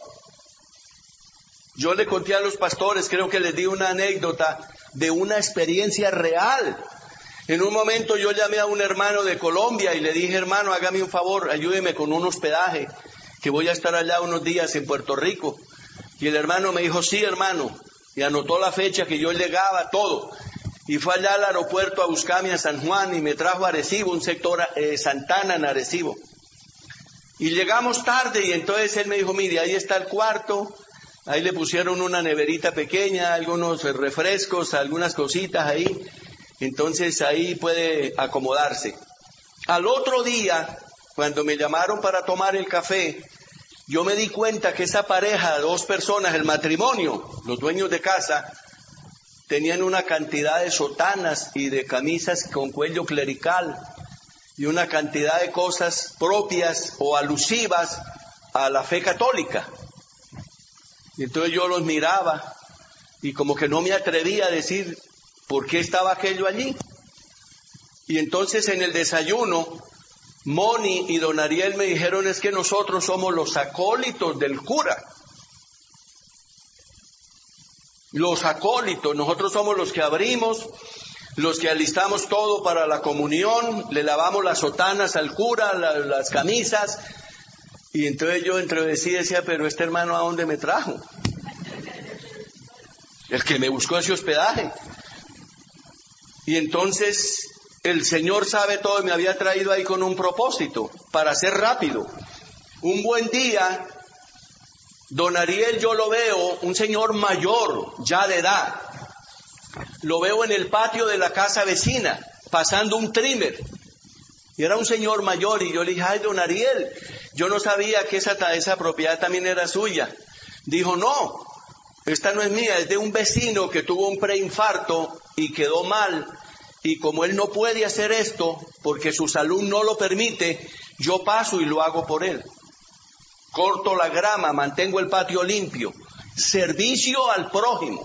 Yo le conté a los pastores, creo que les di una anécdota de una experiencia real. En un momento yo llamé a un hermano de Colombia y le dije, hermano, hágame un favor, ayúdeme con un hospedaje, que voy a estar allá unos días en Puerto Rico. Y el hermano me dijo, sí, hermano, y anotó la fecha que yo llegaba, todo. Y fue allá al aeropuerto a buscarme a San Juan y me trajo a Arecibo, un sector eh, Santana en Arecibo. Y llegamos tarde y entonces él me dijo, mire, ahí está el cuarto, ahí le pusieron una neverita pequeña, algunos refrescos, algunas cositas ahí. Entonces ahí puede acomodarse. Al otro día, cuando me llamaron para tomar el café, yo me di cuenta que esa pareja, dos personas, el matrimonio, los dueños de casa, tenían una cantidad de sotanas y de camisas con cuello clerical y una cantidad de cosas propias o alusivas a la fe católica. Y entonces yo los miraba y como que no me atrevía a decir por qué estaba aquello allí. Y entonces en el desayuno, Moni y don Ariel me dijeron, es que nosotros somos los acólitos del cura. Los acólitos, nosotros somos los que abrimos, los que alistamos todo para la comunión, le lavamos las sotanas al cura, la, las camisas. Y entonces yo entre sí decía, pero este hermano ¿a dónde me trajo? El que me buscó ese hospedaje. Y entonces el Señor sabe todo y me había traído ahí con un propósito, para ser rápido. Un buen día, don Ariel yo lo veo, un señor mayor, ya de edad. Lo veo en el patio de la casa vecina, pasando un trimmer. Y era un señor mayor y yo le dije, ay, don Ariel, yo no sabía que esa, esa propiedad también era suya. Dijo, no, esta no es mía, es de un vecino que tuvo un preinfarto y quedó mal. Y como él no puede hacer esto, porque su salud no lo permite, yo paso y lo hago por él. Corto la grama, mantengo el patio limpio. Servicio al prójimo.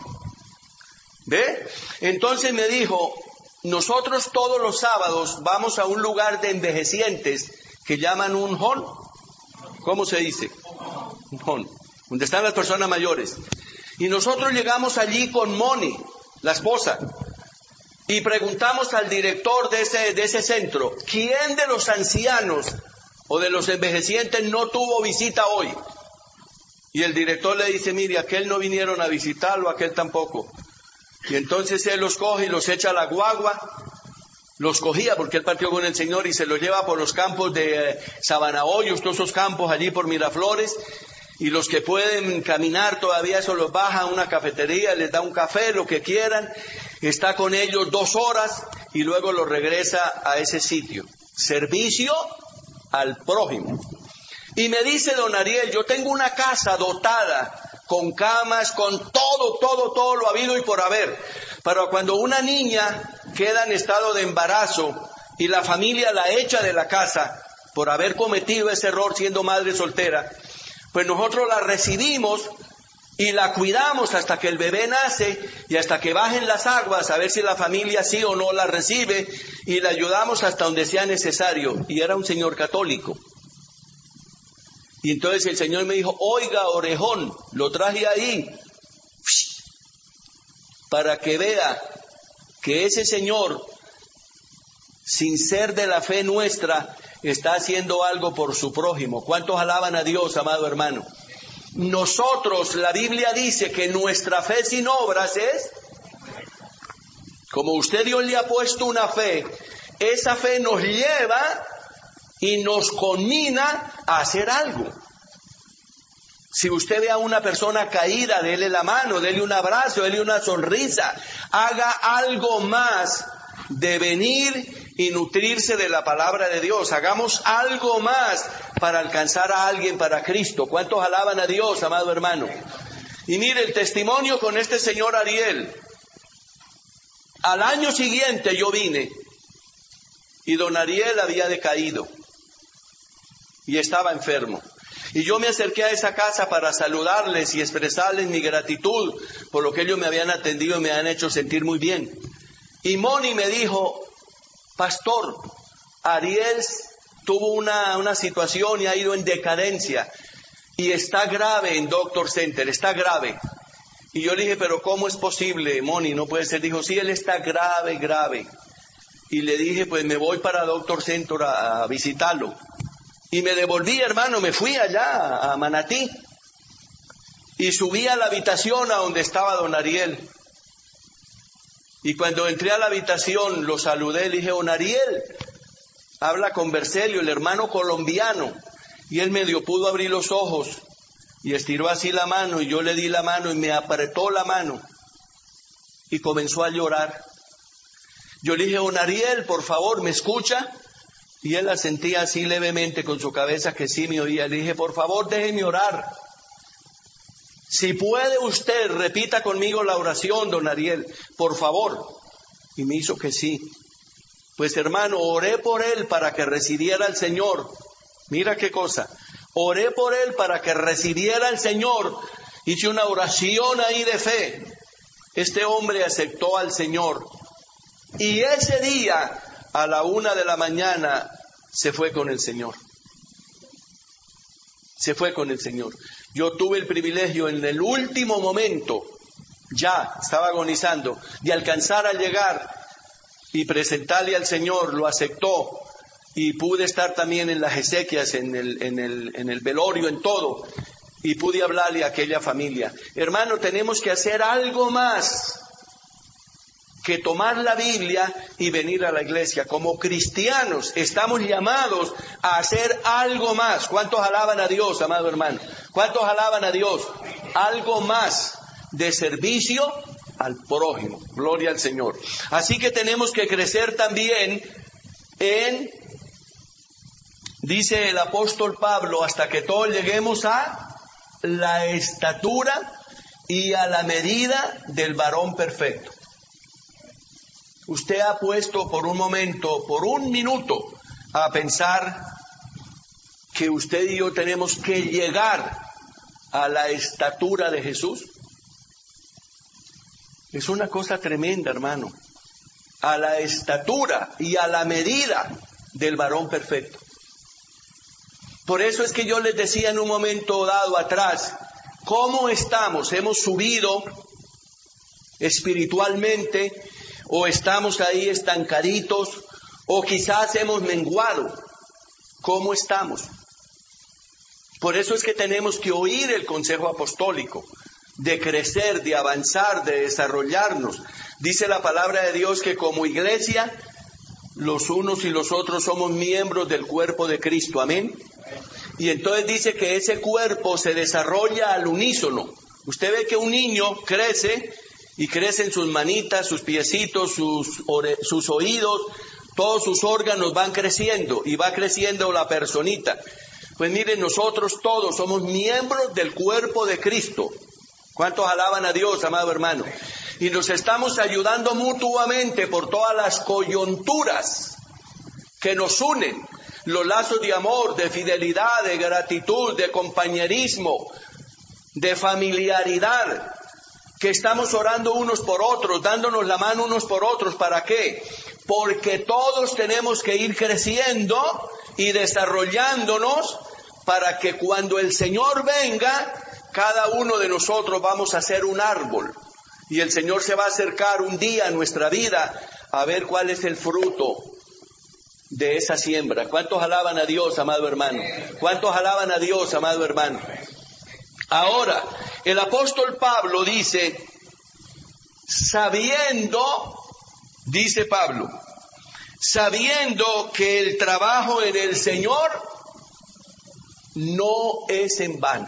¿Ve? Entonces me dijo, nosotros todos los sábados vamos a un lugar de envejecientes que llaman un home. ¿Cómo se dice? Un home. Donde están las personas mayores. Y nosotros llegamos allí con Moni, la esposa. Y preguntamos al director de ese, de ese centro, ¿quién de los ancianos o de los envejecientes no tuvo visita hoy? Y el director le dice, mire, aquel no vinieron a visitarlo, aquel tampoco. Y entonces él los coge y los echa a la guagua, los cogía porque él partió con el Señor y se los lleva por los campos de eh, Sabana Hoyos, todos esos campos allí por Miraflores. Y los que pueden caminar todavía eso los baja a una cafetería, les da un café, lo que quieran, está con ellos dos horas y luego los regresa a ese sitio. Servicio al prójimo. Y me dice don Ariel, yo tengo una casa dotada con camas, con todo, todo, todo lo habido y por haber. Pero cuando una niña queda en estado de embarazo y la familia la echa de la casa por haber cometido ese error siendo madre soltera, pues nosotros la recibimos y la cuidamos hasta que el bebé nace y hasta que bajen las aguas, a ver si la familia sí o no la recibe, y la ayudamos hasta donde sea necesario. Y era un señor católico. Y entonces el Señor me dijo, oiga, orejón, lo traje ahí para que vea que ese señor, sin ser de la fe nuestra, está haciendo algo por su prójimo. ¿Cuántos alaban a Dios, amado hermano? Nosotros, la Biblia dice que nuestra fe sin obras es, como usted Dios le ha puesto una fe, esa fe nos lleva y nos conmina a hacer algo. Si usted ve a una persona caída, dele la mano, dele un abrazo, dele una sonrisa, haga algo más de venir y nutrirse de la palabra de Dios. Hagamos algo más para alcanzar a alguien para Cristo. ¿Cuántos alaban a Dios, amado hermano? Y mire el testimonio con este señor Ariel. Al año siguiente yo vine y don Ariel había decaído y estaba enfermo. Y yo me acerqué a esa casa para saludarles y expresarles mi gratitud por lo que ellos me habían atendido y me han hecho sentir muy bien. Y Moni me dijo, pastor, Ariel tuvo una, una situación y ha ido en decadencia y está grave en Doctor Center, está grave. Y yo le dije, pero ¿cómo es posible, Moni? No puede ser. Dijo, sí, él está grave, grave. Y le dije, pues me voy para Doctor Center a, a visitarlo. Y me devolví, hermano, me fui allá a Manatí. Y subí a la habitación a donde estaba don Ariel. Y cuando entré a la habitación, lo saludé, le dije, don Ariel, habla con Bercelio, el hermano colombiano. Y él medio pudo abrir los ojos y estiró así la mano y yo le di la mano y me apretó la mano y comenzó a llorar. Yo le dije, don Ariel, por favor, ¿me escucha? Y él asentía así levemente con su cabeza que sí me oía. Le dije, por favor, déjeme orar. Si puede usted, repita conmigo la oración, don Ariel, por favor. Y me hizo que sí. Pues hermano, oré por él para que recibiera al Señor. Mira qué cosa. Oré por él para que recibiera al Señor. Hice una oración ahí de fe. Este hombre aceptó al Señor. Y ese día, a la una de la mañana, se fue con el Señor. Se fue con el Señor. Yo tuve el privilegio en el último momento, ya estaba agonizando, de alcanzar a llegar y presentarle al Señor. Lo aceptó y pude estar también en las exequias, en el, en el, en el velorio, en todo. Y pude hablarle a aquella familia. Hermano, tenemos que hacer algo más que tomar la Biblia y venir a la iglesia. Como cristianos estamos llamados a hacer algo más. ¿Cuántos alaban a Dios, amado hermano? ¿Cuántos alaban a Dios? Algo más de servicio al prójimo. Gloria al Señor. Así que tenemos que crecer también en, dice el apóstol Pablo, hasta que todos lleguemos a la estatura y a la medida del varón perfecto. Usted ha puesto por un momento, por un minuto, a pensar que usted y yo tenemos que llegar a la estatura de Jesús. Es una cosa tremenda, hermano. A la estatura y a la medida del varón perfecto. Por eso es que yo les decía en un momento dado atrás, ¿cómo estamos? ¿Hemos subido espiritualmente o estamos ahí estancaditos o quizás hemos menguado? ¿Cómo estamos? Por eso es que tenemos que oír el consejo apostólico de crecer, de avanzar, de desarrollarnos. Dice la palabra de Dios que como iglesia los unos y los otros somos miembros del cuerpo de Cristo. Amén. Y entonces dice que ese cuerpo se desarrolla al unísono. Usted ve que un niño crece y crecen sus manitas, sus piecitos, sus, ore, sus oídos, todos sus órganos van creciendo y va creciendo la personita. Pues miren, nosotros todos somos miembros del cuerpo de Cristo. ¿Cuántos alaban a Dios, amado hermano? Y nos estamos ayudando mutuamente por todas las coyunturas que nos unen. Los lazos de amor, de fidelidad, de gratitud, de compañerismo, de familiaridad, que estamos orando unos por otros, dándonos la mano unos por otros. ¿Para qué? Porque todos tenemos que ir creciendo y desarrollándonos para que cuando el Señor venga, cada uno de nosotros vamos a ser un árbol. Y el Señor se va a acercar un día a nuestra vida a ver cuál es el fruto de esa siembra. ¿Cuántos alaban a Dios, amado hermano? ¿Cuántos alaban a Dios, amado hermano? Ahora, el apóstol Pablo dice, sabiendo, dice Pablo, sabiendo que el trabajo en el Señor no es en vano.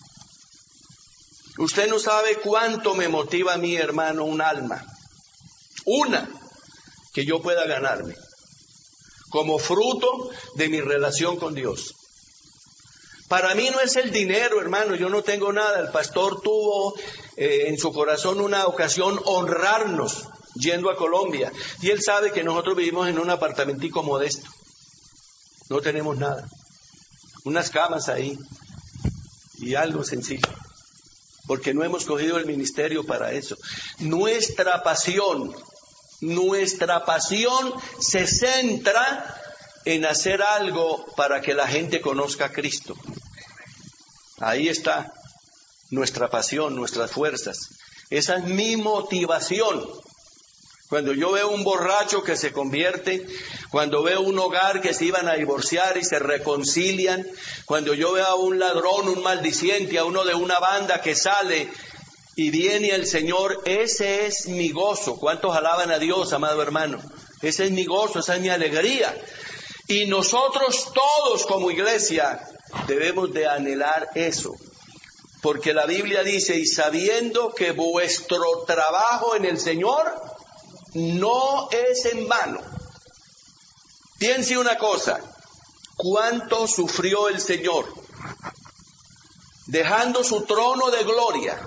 Usted no sabe cuánto me motiva a mí, hermano, un alma, una que yo pueda ganarme, como fruto de mi relación con Dios. Para mí no es el dinero, hermano, yo no tengo nada. El pastor tuvo eh, en su corazón una ocasión honrarnos yendo a Colombia. Y él sabe que nosotros vivimos en un apartamentico modesto. No tenemos nada. Unas camas ahí y algo sencillo. Porque no hemos cogido el ministerio para eso. Nuestra pasión, nuestra pasión se centra en hacer algo para que la gente conozca a Cristo. Ahí está nuestra pasión, nuestras fuerzas. Esa es mi motivación. Cuando yo veo un borracho que se convierte, cuando veo un hogar que se iban a divorciar y se reconcilian, cuando yo veo a un ladrón, un maldiciente, a uno de una banda que sale y viene el Señor, ese es mi gozo. ¿Cuántos alaban a Dios, amado hermano? Ese es mi gozo, esa es mi alegría. Y nosotros todos como iglesia debemos de anhelar eso. Porque la Biblia dice, y sabiendo que vuestro trabajo en el Señor no es en vano. Piense una cosa, cuánto sufrió el Señor, dejando su trono de gloria,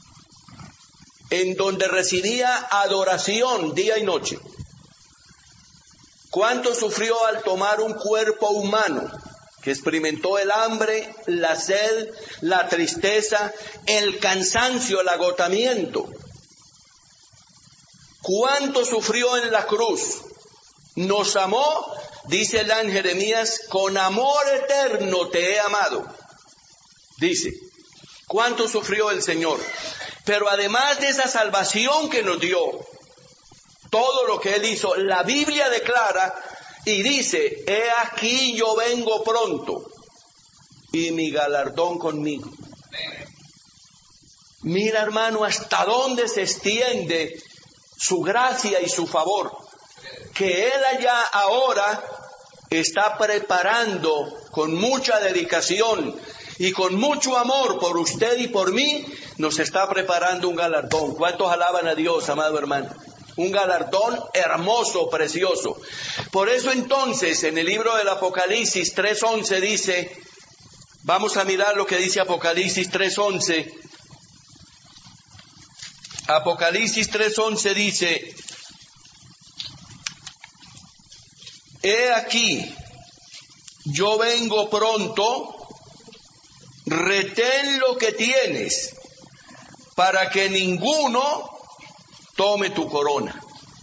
en donde residía adoración día y noche. Cuánto sufrió al tomar un cuerpo humano, que experimentó el hambre, la sed, la tristeza, el cansancio, el agotamiento. Cuánto sufrió en la cruz. Nos amó, dice el ángel Jeremías, con amor eterno te he amado. Dice, cuánto sufrió el Señor. Pero además de esa salvación que nos dio, todo lo que Él hizo, la Biblia declara y dice, he aquí yo vengo pronto y mi galardón conmigo. Mira, hermano, hasta dónde se extiende su gracia y su favor, que Él allá ahora está preparando con mucha dedicación y con mucho amor por usted y por mí, nos está preparando un galardón. ¿Cuántos alaban a Dios, amado hermano? Un galardón hermoso, precioso. Por eso entonces en el libro del Apocalipsis tres once dice, vamos a mirar lo que dice Apocalipsis tres once. Apocalipsis tres once dice, he aquí, yo vengo pronto, retén lo que tienes, para que ninguno tome tu corona.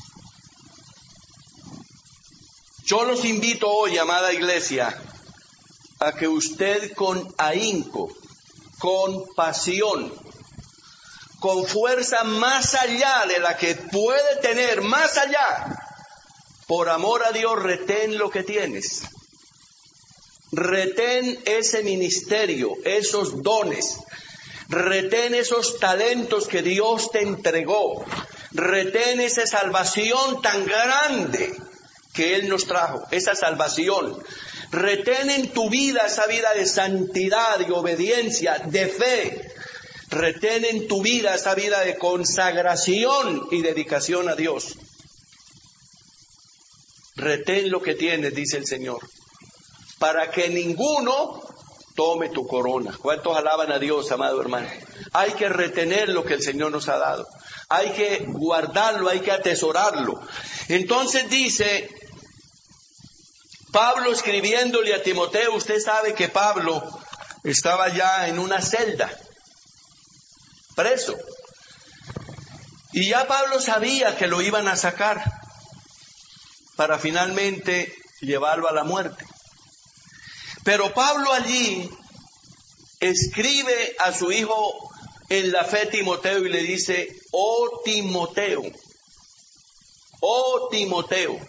Yo los invito hoy, amada iglesia, a que usted con ahínco, con pasión, con fuerza más allá de la que puede tener, más allá, por amor a Dios, retén lo que tienes. Retén ese ministerio, esos dones. Retén esos talentos que Dios te entregó. Retén esa salvación tan grande que Él nos trajo, esa salvación. Retén en tu vida esa vida de santidad y obediencia, de fe. Retén en tu vida esa vida de consagración y dedicación a Dios. Retén lo que tienes, dice el Señor, para que ninguno tome tu corona. ¿Cuántos alaban a Dios, amado hermano? Hay que retener lo que el Señor nos ha dado. Hay que guardarlo, hay que atesorarlo. Entonces dice Pablo escribiéndole a Timoteo, usted sabe que Pablo estaba ya en una celda, preso. Y ya Pablo sabía que lo iban a sacar para finalmente llevarlo a la muerte. Pero Pablo allí escribe a su hijo en la fe Timoteo y le dice, oh Timoteo, oh Timoteo,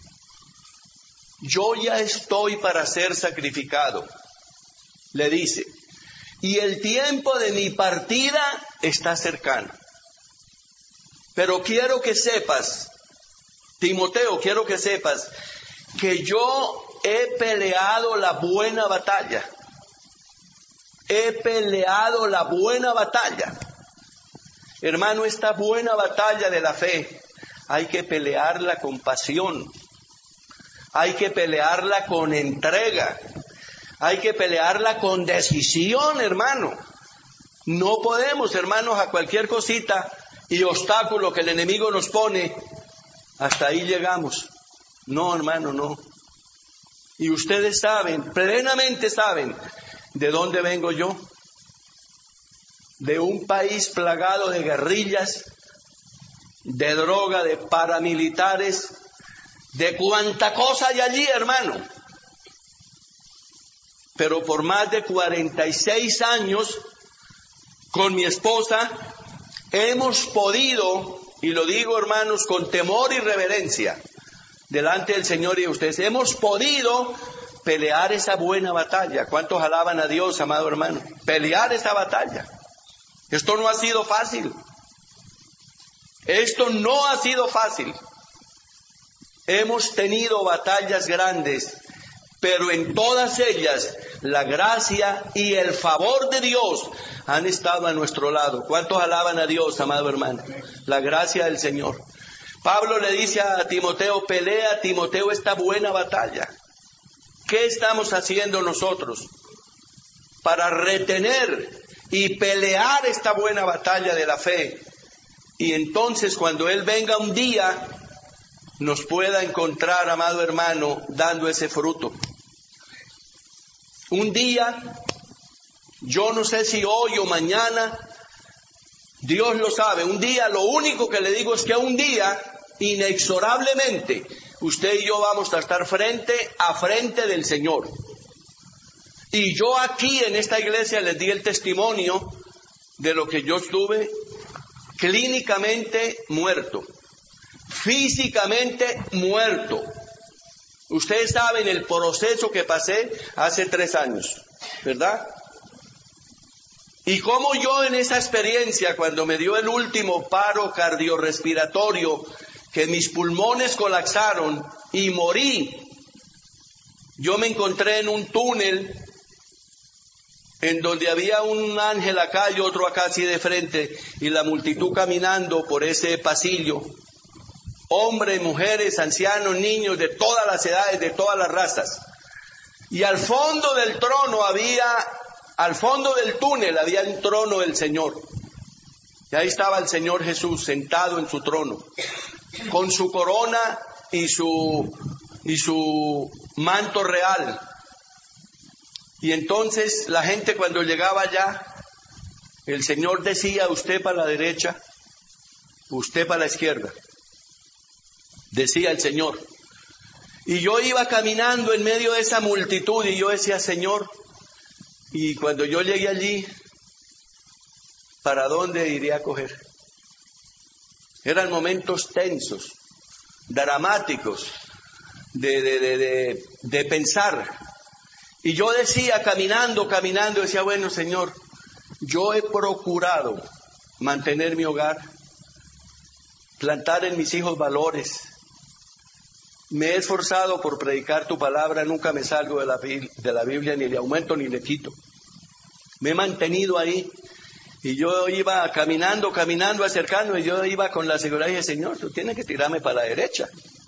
yo ya estoy para ser sacrificado, le dice, y el tiempo de mi partida está cercano. Pero quiero que sepas, Timoteo, quiero que sepas que yo he peleado la buena batalla. He peleado la buena batalla. Hermano, esta buena batalla de la fe hay que pelearla con pasión. Hay que pelearla con entrega. Hay que pelearla con decisión, hermano. No podemos, hermanos, a cualquier cosita y obstáculo que el enemigo nos pone, hasta ahí llegamos. No, hermano, no. Y ustedes saben, plenamente saben, ¿de dónde vengo yo? De un país plagado de guerrillas, de droga, de paramilitares, de cuanta cosa hay allí, hermano. Pero por más de cuarenta y seis años, con mi esposa, hemos podido, y lo digo, hermanos, con temor y reverencia, delante del Señor y de ustedes, hemos podido pelear esa buena batalla. ¿Cuántos alaban a Dios, amado hermano? Pelear esa batalla. Esto no ha sido fácil. Esto no ha sido fácil. Hemos tenido batallas grandes, pero en todas ellas la gracia y el favor de Dios han estado a nuestro lado. ¿Cuántos alaban a Dios, amado hermano? La gracia del Señor. Pablo le dice a Timoteo, pelea, Timoteo, esta buena batalla. ¿Qué estamos haciendo nosotros para retener y pelear esta buena batalla de la fe? Y entonces cuando Él venga un día, nos pueda encontrar, amado hermano, dando ese fruto. Un día, yo no sé si hoy o mañana, Dios lo sabe, un día, lo único que le digo es que un día, inexorablemente, usted y yo vamos a estar frente a frente del Señor. Y yo aquí en esta iglesia les di el testimonio de lo que yo estuve clínicamente muerto, físicamente muerto. Ustedes saben el proceso que pasé hace tres años, ¿verdad? Y cómo yo en esa experiencia, cuando me dio el último paro cardiorrespiratorio, que mis pulmones colapsaron y morí, yo me encontré en un túnel en donde había un ángel acá y otro acá así de frente, y la multitud caminando por ese pasillo, hombres, mujeres, ancianos, niños, de todas las edades, de todas las razas. Y al fondo del trono había, al fondo del túnel había el trono del Señor. Y ahí estaba el Señor Jesús sentado en su trono, con su corona y su, y su manto real. Y entonces la gente cuando llegaba allá, el Señor decía, usted para la derecha, usted para la izquierda. Decía el Señor. Y yo iba caminando en medio de esa multitud y yo decía, Señor, y cuando yo llegué allí, ¿para dónde iré a coger? Eran momentos tensos, dramáticos, de, de, de, de, de pensar. Y yo decía, caminando, caminando, decía, bueno, Señor, yo he procurado mantener mi hogar, plantar en mis hijos valores. Me he esforzado por predicar tu palabra, nunca me salgo de la, de la Biblia, ni le aumento ni le quito. Me he mantenido ahí. Y yo iba caminando, caminando, acercando, y yo iba con la seguridad y dije, Señor, tú tienes que tirarme para la derecha.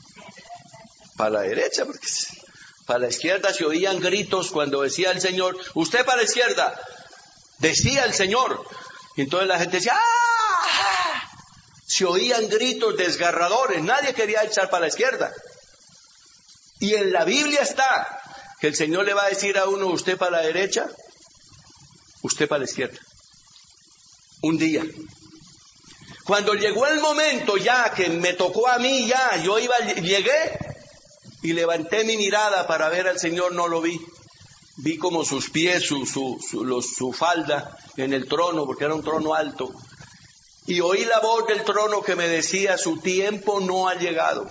Para la derecha, porque para la izquierda se oían gritos cuando decía el Señor, usted para la izquierda, decía el Señor. Y entonces la gente decía, ¡ah! Se oían gritos desgarradores, nadie quería echar para la izquierda. Y en la Biblia está que el Señor le va a decir a uno, usted para la derecha, usted para la izquierda. Un día. Cuando llegó el momento ya que me tocó a mí ya, yo iba, llegué y levanté mi mirada para ver al Señor, no lo vi. Vi como sus pies, su, su, su, los, su falda en el trono, porque era un trono alto. Y oí la voz del trono que me decía, su tiempo no ha llegado.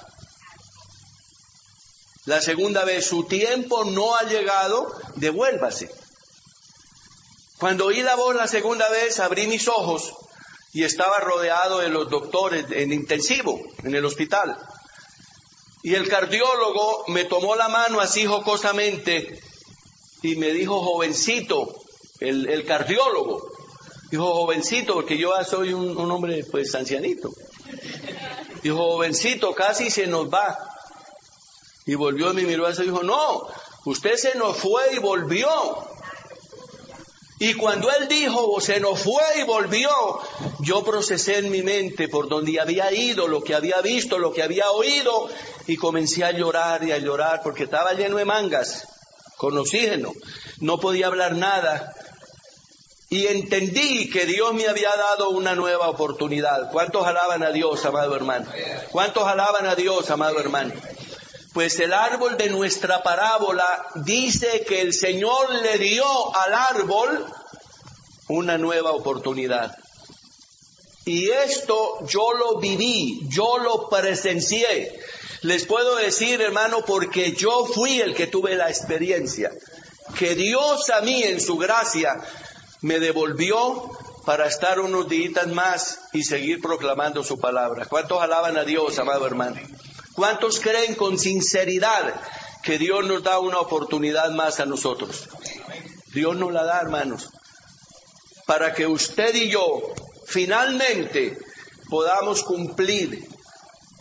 La segunda vez, su tiempo no ha llegado, devuélvase. Cuando oí la voz la segunda vez, abrí mis ojos y estaba rodeado de los doctores en intensivo, en el hospital. Y el cardiólogo me tomó la mano así jocosamente y me dijo, jovencito, el, el cardiólogo, dijo, jovencito, porque yo soy un, un hombre pues ancianito. Dijo, jovencito, casi se nos va. Y volvió y me miró así y dijo, no, usted se nos fue y volvió. Y cuando él dijo, se nos fue y volvió, yo procesé en mi mente por donde había ido, lo que había visto, lo que había oído, y comencé a llorar y a llorar porque estaba lleno de mangas, con oxígeno, no podía hablar nada. Y entendí que Dios me había dado una nueva oportunidad. ¿Cuántos alaban a Dios, amado hermano? ¿Cuántos alaban a Dios, amado hermano? Pues el árbol de nuestra parábola dice que el Señor le dio al árbol una nueva oportunidad. Y esto yo lo viví, yo lo presencié. Les puedo decir, hermano, porque yo fui el que tuve la experiencia, que Dios a mí en su gracia me devolvió para estar unos días más y seguir proclamando su palabra. ¿Cuántos alaban a Dios, amado hermano? ¿Cuántos creen con sinceridad que Dios nos da una oportunidad más a nosotros? Dios nos la da, hermanos, para que usted y yo finalmente podamos cumplir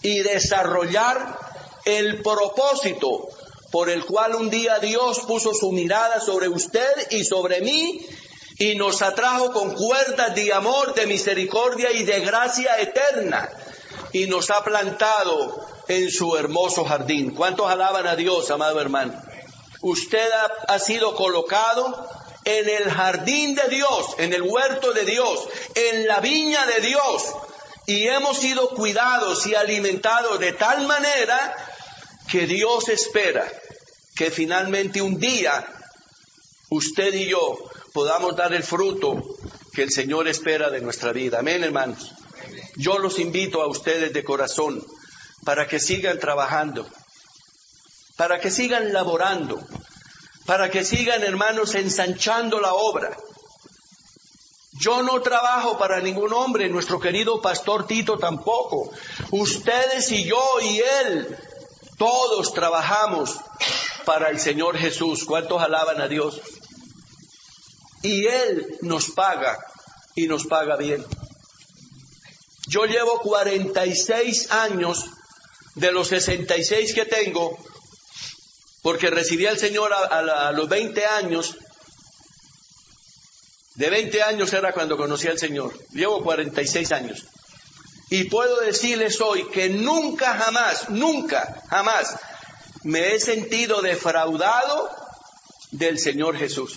y desarrollar el propósito por el cual un día Dios puso su mirada sobre usted y sobre mí y nos atrajo con cuerdas de amor, de misericordia y de gracia eterna y nos ha plantado en su hermoso jardín. ¿Cuántos alaban a Dios, amado hermano? Usted ha, ha sido colocado en el jardín de Dios, en el huerto de Dios, en la viña de Dios, y hemos sido cuidados y alimentados de tal manera que Dios espera que finalmente un día usted y yo podamos dar el fruto que el Señor espera de nuestra vida. Amén, hermanos. Yo los invito a ustedes de corazón para que sigan trabajando, para que sigan laborando, para que sigan, hermanos, ensanchando la obra. Yo no trabajo para ningún hombre, nuestro querido pastor Tito tampoco. Ustedes y yo y él, todos trabajamos para el Señor Jesús. ¿Cuántos alaban a Dios? Y Él nos paga, y nos paga bien. Yo llevo cuarenta y seis años de los sesenta y seis que tengo, porque recibí al Señor a, a, a los veinte años. De veinte años era cuando conocí al Señor. Llevo cuarenta y seis años. Y puedo decirles hoy que nunca jamás, nunca jamás me he sentido defraudado del Señor Jesús.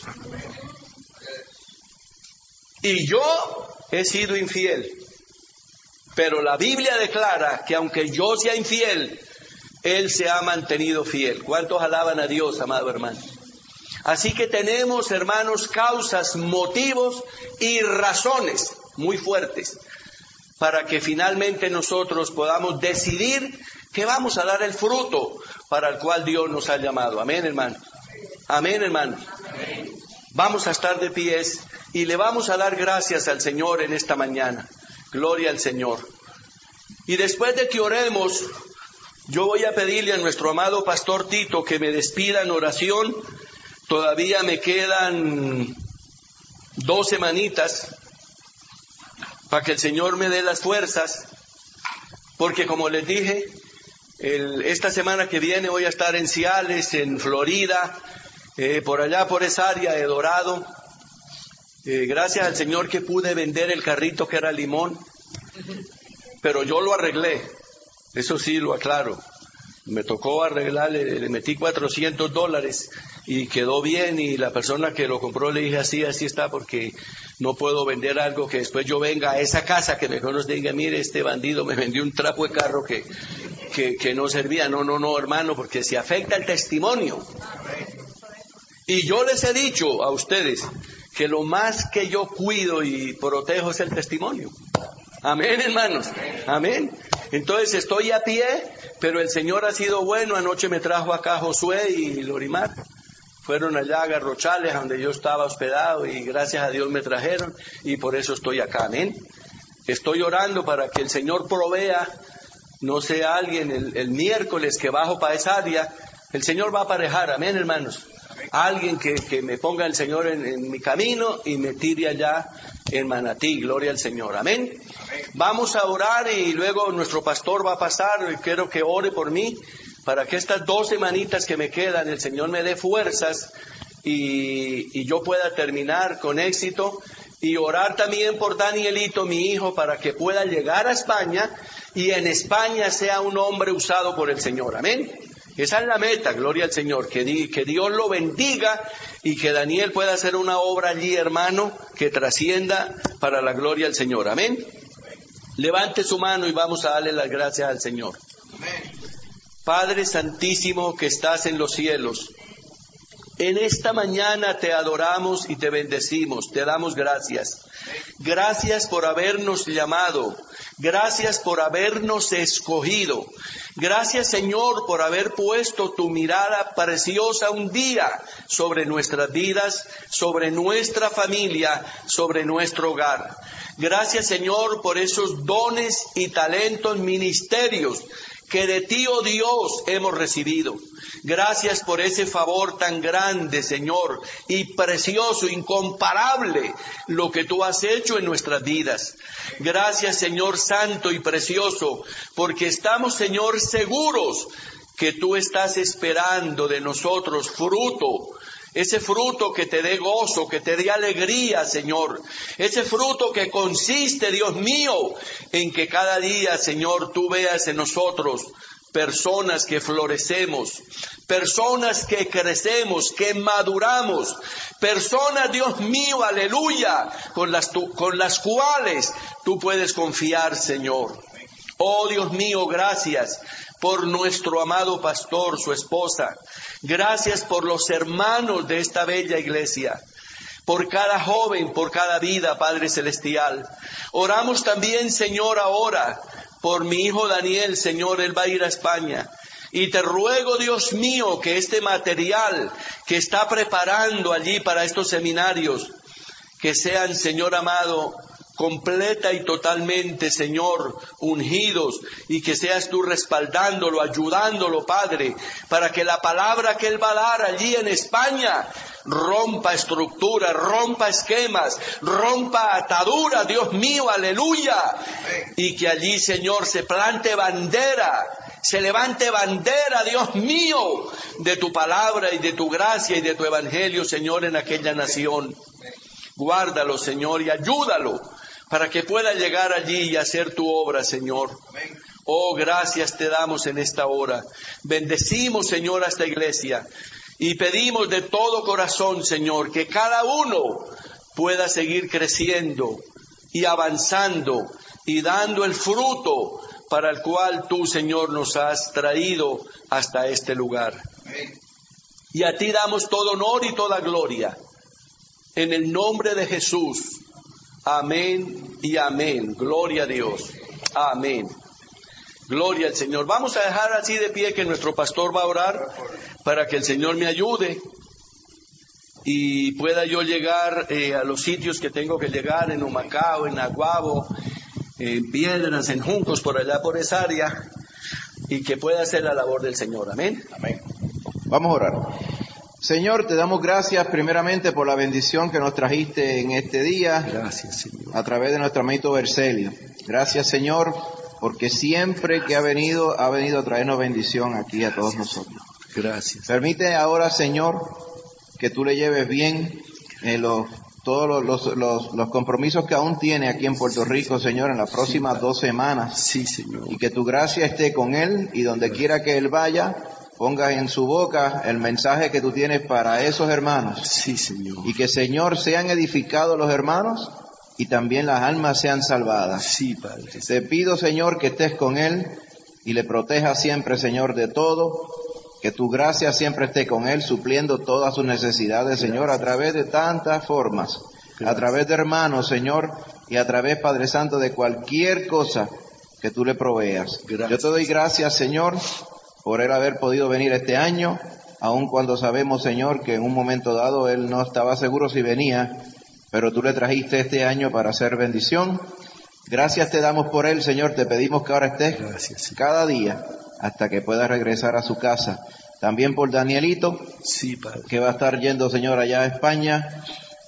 Y yo he sido infiel. Pero la Biblia declara que aunque yo sea infiel, Él se ha mantenido fiel. ¿Cuántos alaban a Dios, amado hermano? Así que tenemos, hermanos, causas, motivos y razones muy fuertes para que finalmente nosotros podamos decidir que vamos a dar el fruto para el cual Dios nos ha llamado. Amén, hermano. Amén, hermano. Amén. Vamos a estar de pies y le vamos a dar gracias al Señor en esta mañana. Gloria al Señor. Y después de que oremos, yo voy a pedirle a nuestro amado pastor Tito que me despida en oración. Todavía me quedan dos semanitas para que el Señor me dé las fuerzas, porque como les dije, el, esta semana que viene voy a estar en Ciales, en Florida, eh, por allá por esa área de Dorado. Eh, gracias al Señor que pude vender el carrito que era limón, pero yo lo arreglé, eso sí lo aclaro. Me tocó arreglarle, le metí cuatrocientos dólares y quedó bien, y la persona que lo compró le dije así, así está, porque no puedo vender algo que después yo venga a esa casa que me conoce y diga, mire, este bandido me vendió un trapo de carro que, que, que no servía. No, no, no, hermano, porque se afecta el testimonio. Y yo les he dicho a ustedes que lo más que yo cuido y protejo es el testimonio. Amén, hermanos. Amén. Entonces estoy a pie, pero el Señor ha sido bueno. Anoche me trajo acá Josué y Lorimar. Fueron allá a Garrochales, donde yo estaba hospedado, y gracias a Dios me trajeron, y por eso estoy acá. Amén. Estoy orando para que el Señor provea, no sea alguien el, el miércoles que bajo para esa área, el Señor va a aparejar. Amén, hermanos. Alguien que, que me ponga el Señor en, en mi camino y me tire allá en Manatí. Gloria al Señor. Amén. Amén. Vamos a orar y luego nuestro pastor va a pasar. Y quiero que ore por mí para que estas dos semanitas que me quedan el Señor me dé fuerzas y, y yo pueda terminar con éxito. Y orar también por Danielito, mi hijo, para que pueda llegar a España y en España sea un hombre usado por el Señor. Amén. Esa es la meta, gloria al Señor, que, di, que Dios lo bendiga y que Daniel pueda hacer una obra allí, hermano, que trascienda para la gloria al Señor. Amén. Levante su mano y vamos a darle las gracias al Señor. Amén. Padre Santísimo que estás en los cielos, en esta mañana te adoramos y te bendecimos, te damos gracias. Gracias por habernos llamado, gracias por habernos escogido. Gracias, Señor, por haber puesto tu mirada preciosa un día sobre nuestras vidas, sobre nuestra familia, sobre nuestro hogar. Gracias, Señor, por esos dones y talentos, ministerios que de ti, oh Dios, hemos recibido. Gracias por ese favor tan grande, Señor, y precioso, incomparable, lo que tú has hecho en nuestras vidas. Gracias, Señor santo y precioso, porque estamos, Señor, seguros que tú estás esperando de nosotros fruto. Ese fruto que te dé gozo, que te dé alegría, Señor. Ese fruto que consiste, Dios mío, en que cada día, Señor, tú veas en nosotros personas que florecemos, personas que crecemos, que maduramos, personas, Dios mío, aleluya, con las, tu, con las cuales tú puedes confiar, Señor. Oh Dios mío, gracias por nuestro amado pastor, su esposa. Gracias por los hermanos de esta bella iglesia, por cada joven, por cada vida, Padre Celestial. Oramos también, Señor, ahora por mi hijo Daniel, Señor, él va a ir a España. Y te ruego, Dios mío, que este material que está preparando allí para estos seminarios, que sean, Señor amado, completa y totalmente, Señor, ungidos, y que seas tú respaldándolo, ayudándolo, Padre, para que la palabra que Él va a dar allí en España rompa estructuras, rompa esquemas, rompa ataduras, Dios mío, aleluya, y que allí, Señor, se plante bandera, se levante bandera, Dios mío, de tu palabra y de tu gracia y de tu evangelio, Señor, en aquella nación. Guárdalo, Señor, y ayúdalo para que pueda llegar allí y hacer tu obra, Señor. Oh, gracias te damos en esta hora. Bendecimos, Señor, a esta iglesia y pedimos de todo corazón, Señor, que cada uno pueda seguir creciendo y avanzando y dando el fruto para el cual tú, Señor, nos has traído hasta este lugar. Y a ti damos todo honor y toda gloria. En el nombre de Jesús. Amén y amén. Gloria a Dios. Amén. Gloria al Señor. Vamos a dejar así de pie que nuestro pastor va a orar para que el Señor me ayude y pueda yo llegar eh, a los sitios que tengo que llegar, en Humacao, en Aguabo, en Piedras, en Juncos, por allá por esa área, y que pueda hacer la labor del Señor. Amén. Amén. Vamos a orar. Señor, te damos gracias primeramente por la bendición que nos trajiste en este día. Gracias, Señor. A través de nuestro amito Bercelio. Gracias, Señor, porque siempre que ha venido, ha venido a traernos bendición aquí a todos nosotros. Gracias. Permite ahora, Señor, que tú le lleves bien en los, todos los, los, los, los compromisos que aún tiene aquí en Puerto Rico, Señor, en las próximas dos semanas. Sí, Señor. Y que tu gracia esté con él y donde quiera que él vaya, pongas en su boca el mensaje que tú tienes para esos hermanos. Sí, Señor. Y que, Señor, sean edificados los hermanos y también las almas sean salvadas. Sí, Padre. Te pido, Señor, que estés con él y le protejas siempre, Señor, de todo. Que tu gracia siempre esté con él, supliendo todas sus necesidades, Señor, a través de tantas formas. Gracias. A través de hermanos, Señor, y a través, Padre Santo, de cualquier cosa que tú le proveas. Gracias. Yo te doy gracias, Señor, por él haber podido venir este año, aun cuando sabemos, Señor, que en un momento dado él no estaba seguro si venía, pero tú le trajiste este año para hacer bendición. Gracias te damos por él, Señor, te pedimos que ahora estés Gracias, cada día hasta que pueda regresar a su casa. También por Danielito, sí, Padre, que va a estar yendo, Señor, allá a España,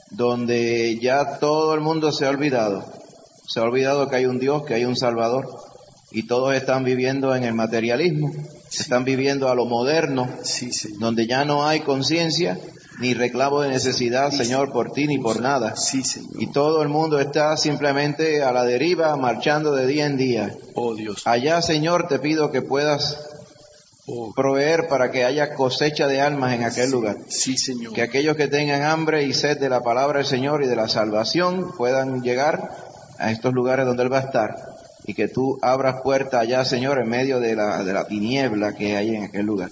donde ya todo el mundo se ha olvidado. Se ha olvidado que hay un Dios, que hay un Salvador, y todos están viviendo en el materialismo, sí, están viviendo a lo moderno, sí, donde ya no hay conciencia ni reclamo de necesidad, sí, Señor, por ti ni por nada. Sí, Señor. Y todo el mundo está simplemente a la deriva, marchando de día en día. Oh, Dios. Allá, Señor, te pido que puedas oh. proveer para que haya cosecha de almas en aquel sí, lugar. Sí, Señor. Que aquellos que tengan hambre y sed de la palabra del Señor y de la salvación puedan llegar a estos lugares donde Él va a estar. Y que tú abras puerta allá, Señor, en medio de la, de la tiniebla que hay en aquel lugar.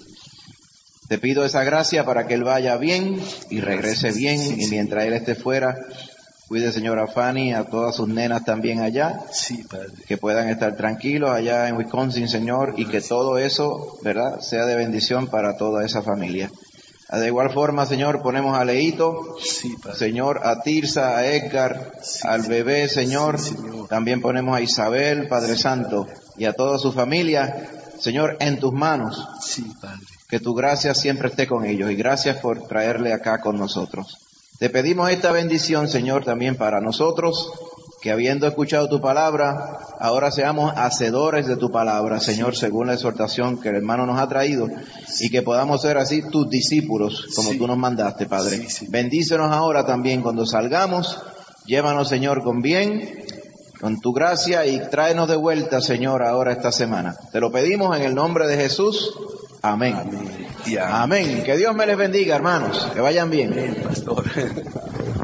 Te pido esa gracia para que él vaya bien y regrese bien, sí, y mientras él esté fuera, cuide, Señor, a Fanny, a todas sus nenas también allá, sí, Padre, que puedan estar tranquilos allá en Wisconsin, Señor, y que todo eso, ¿verdad?, sea de bendición para toda esa familia. De igual forma, Señor, ponemos a Leito, Sí, Padre. Señor, a Tirsa, a Edgar, Sí, al bebé, Señor. Sí, Señor. También ponemos a Isabel, Padre Santo, y a toda su familia, Señor, en tus manos. Sí, Padre. Que tu gracia siempre esté con ellos, y gracias por traerle acá con nosotros. Te pedimos esta bendición, Señor, también para nosotros, que habiendo escuchado tu palabra, ahora seamos hacedores de tu palabra, Señor, según la exhortación que el hermano nos ha traído, y que podamos ser así tus discípulos, como Sí. tú nos mandaste, Padre. Sí, sí. Bendícenos ahora también cuando salgamos, llévanos, Señor, con bien, con tu gracia, y tráenos de vuelta, Señor, ahora esta semana. Te lo pedimos en el nombre de Jesús. Amén. Amén. Y amén. Amén. Que Dios me les bendiga, hermanos. Que vayan bien. Amén, pastor.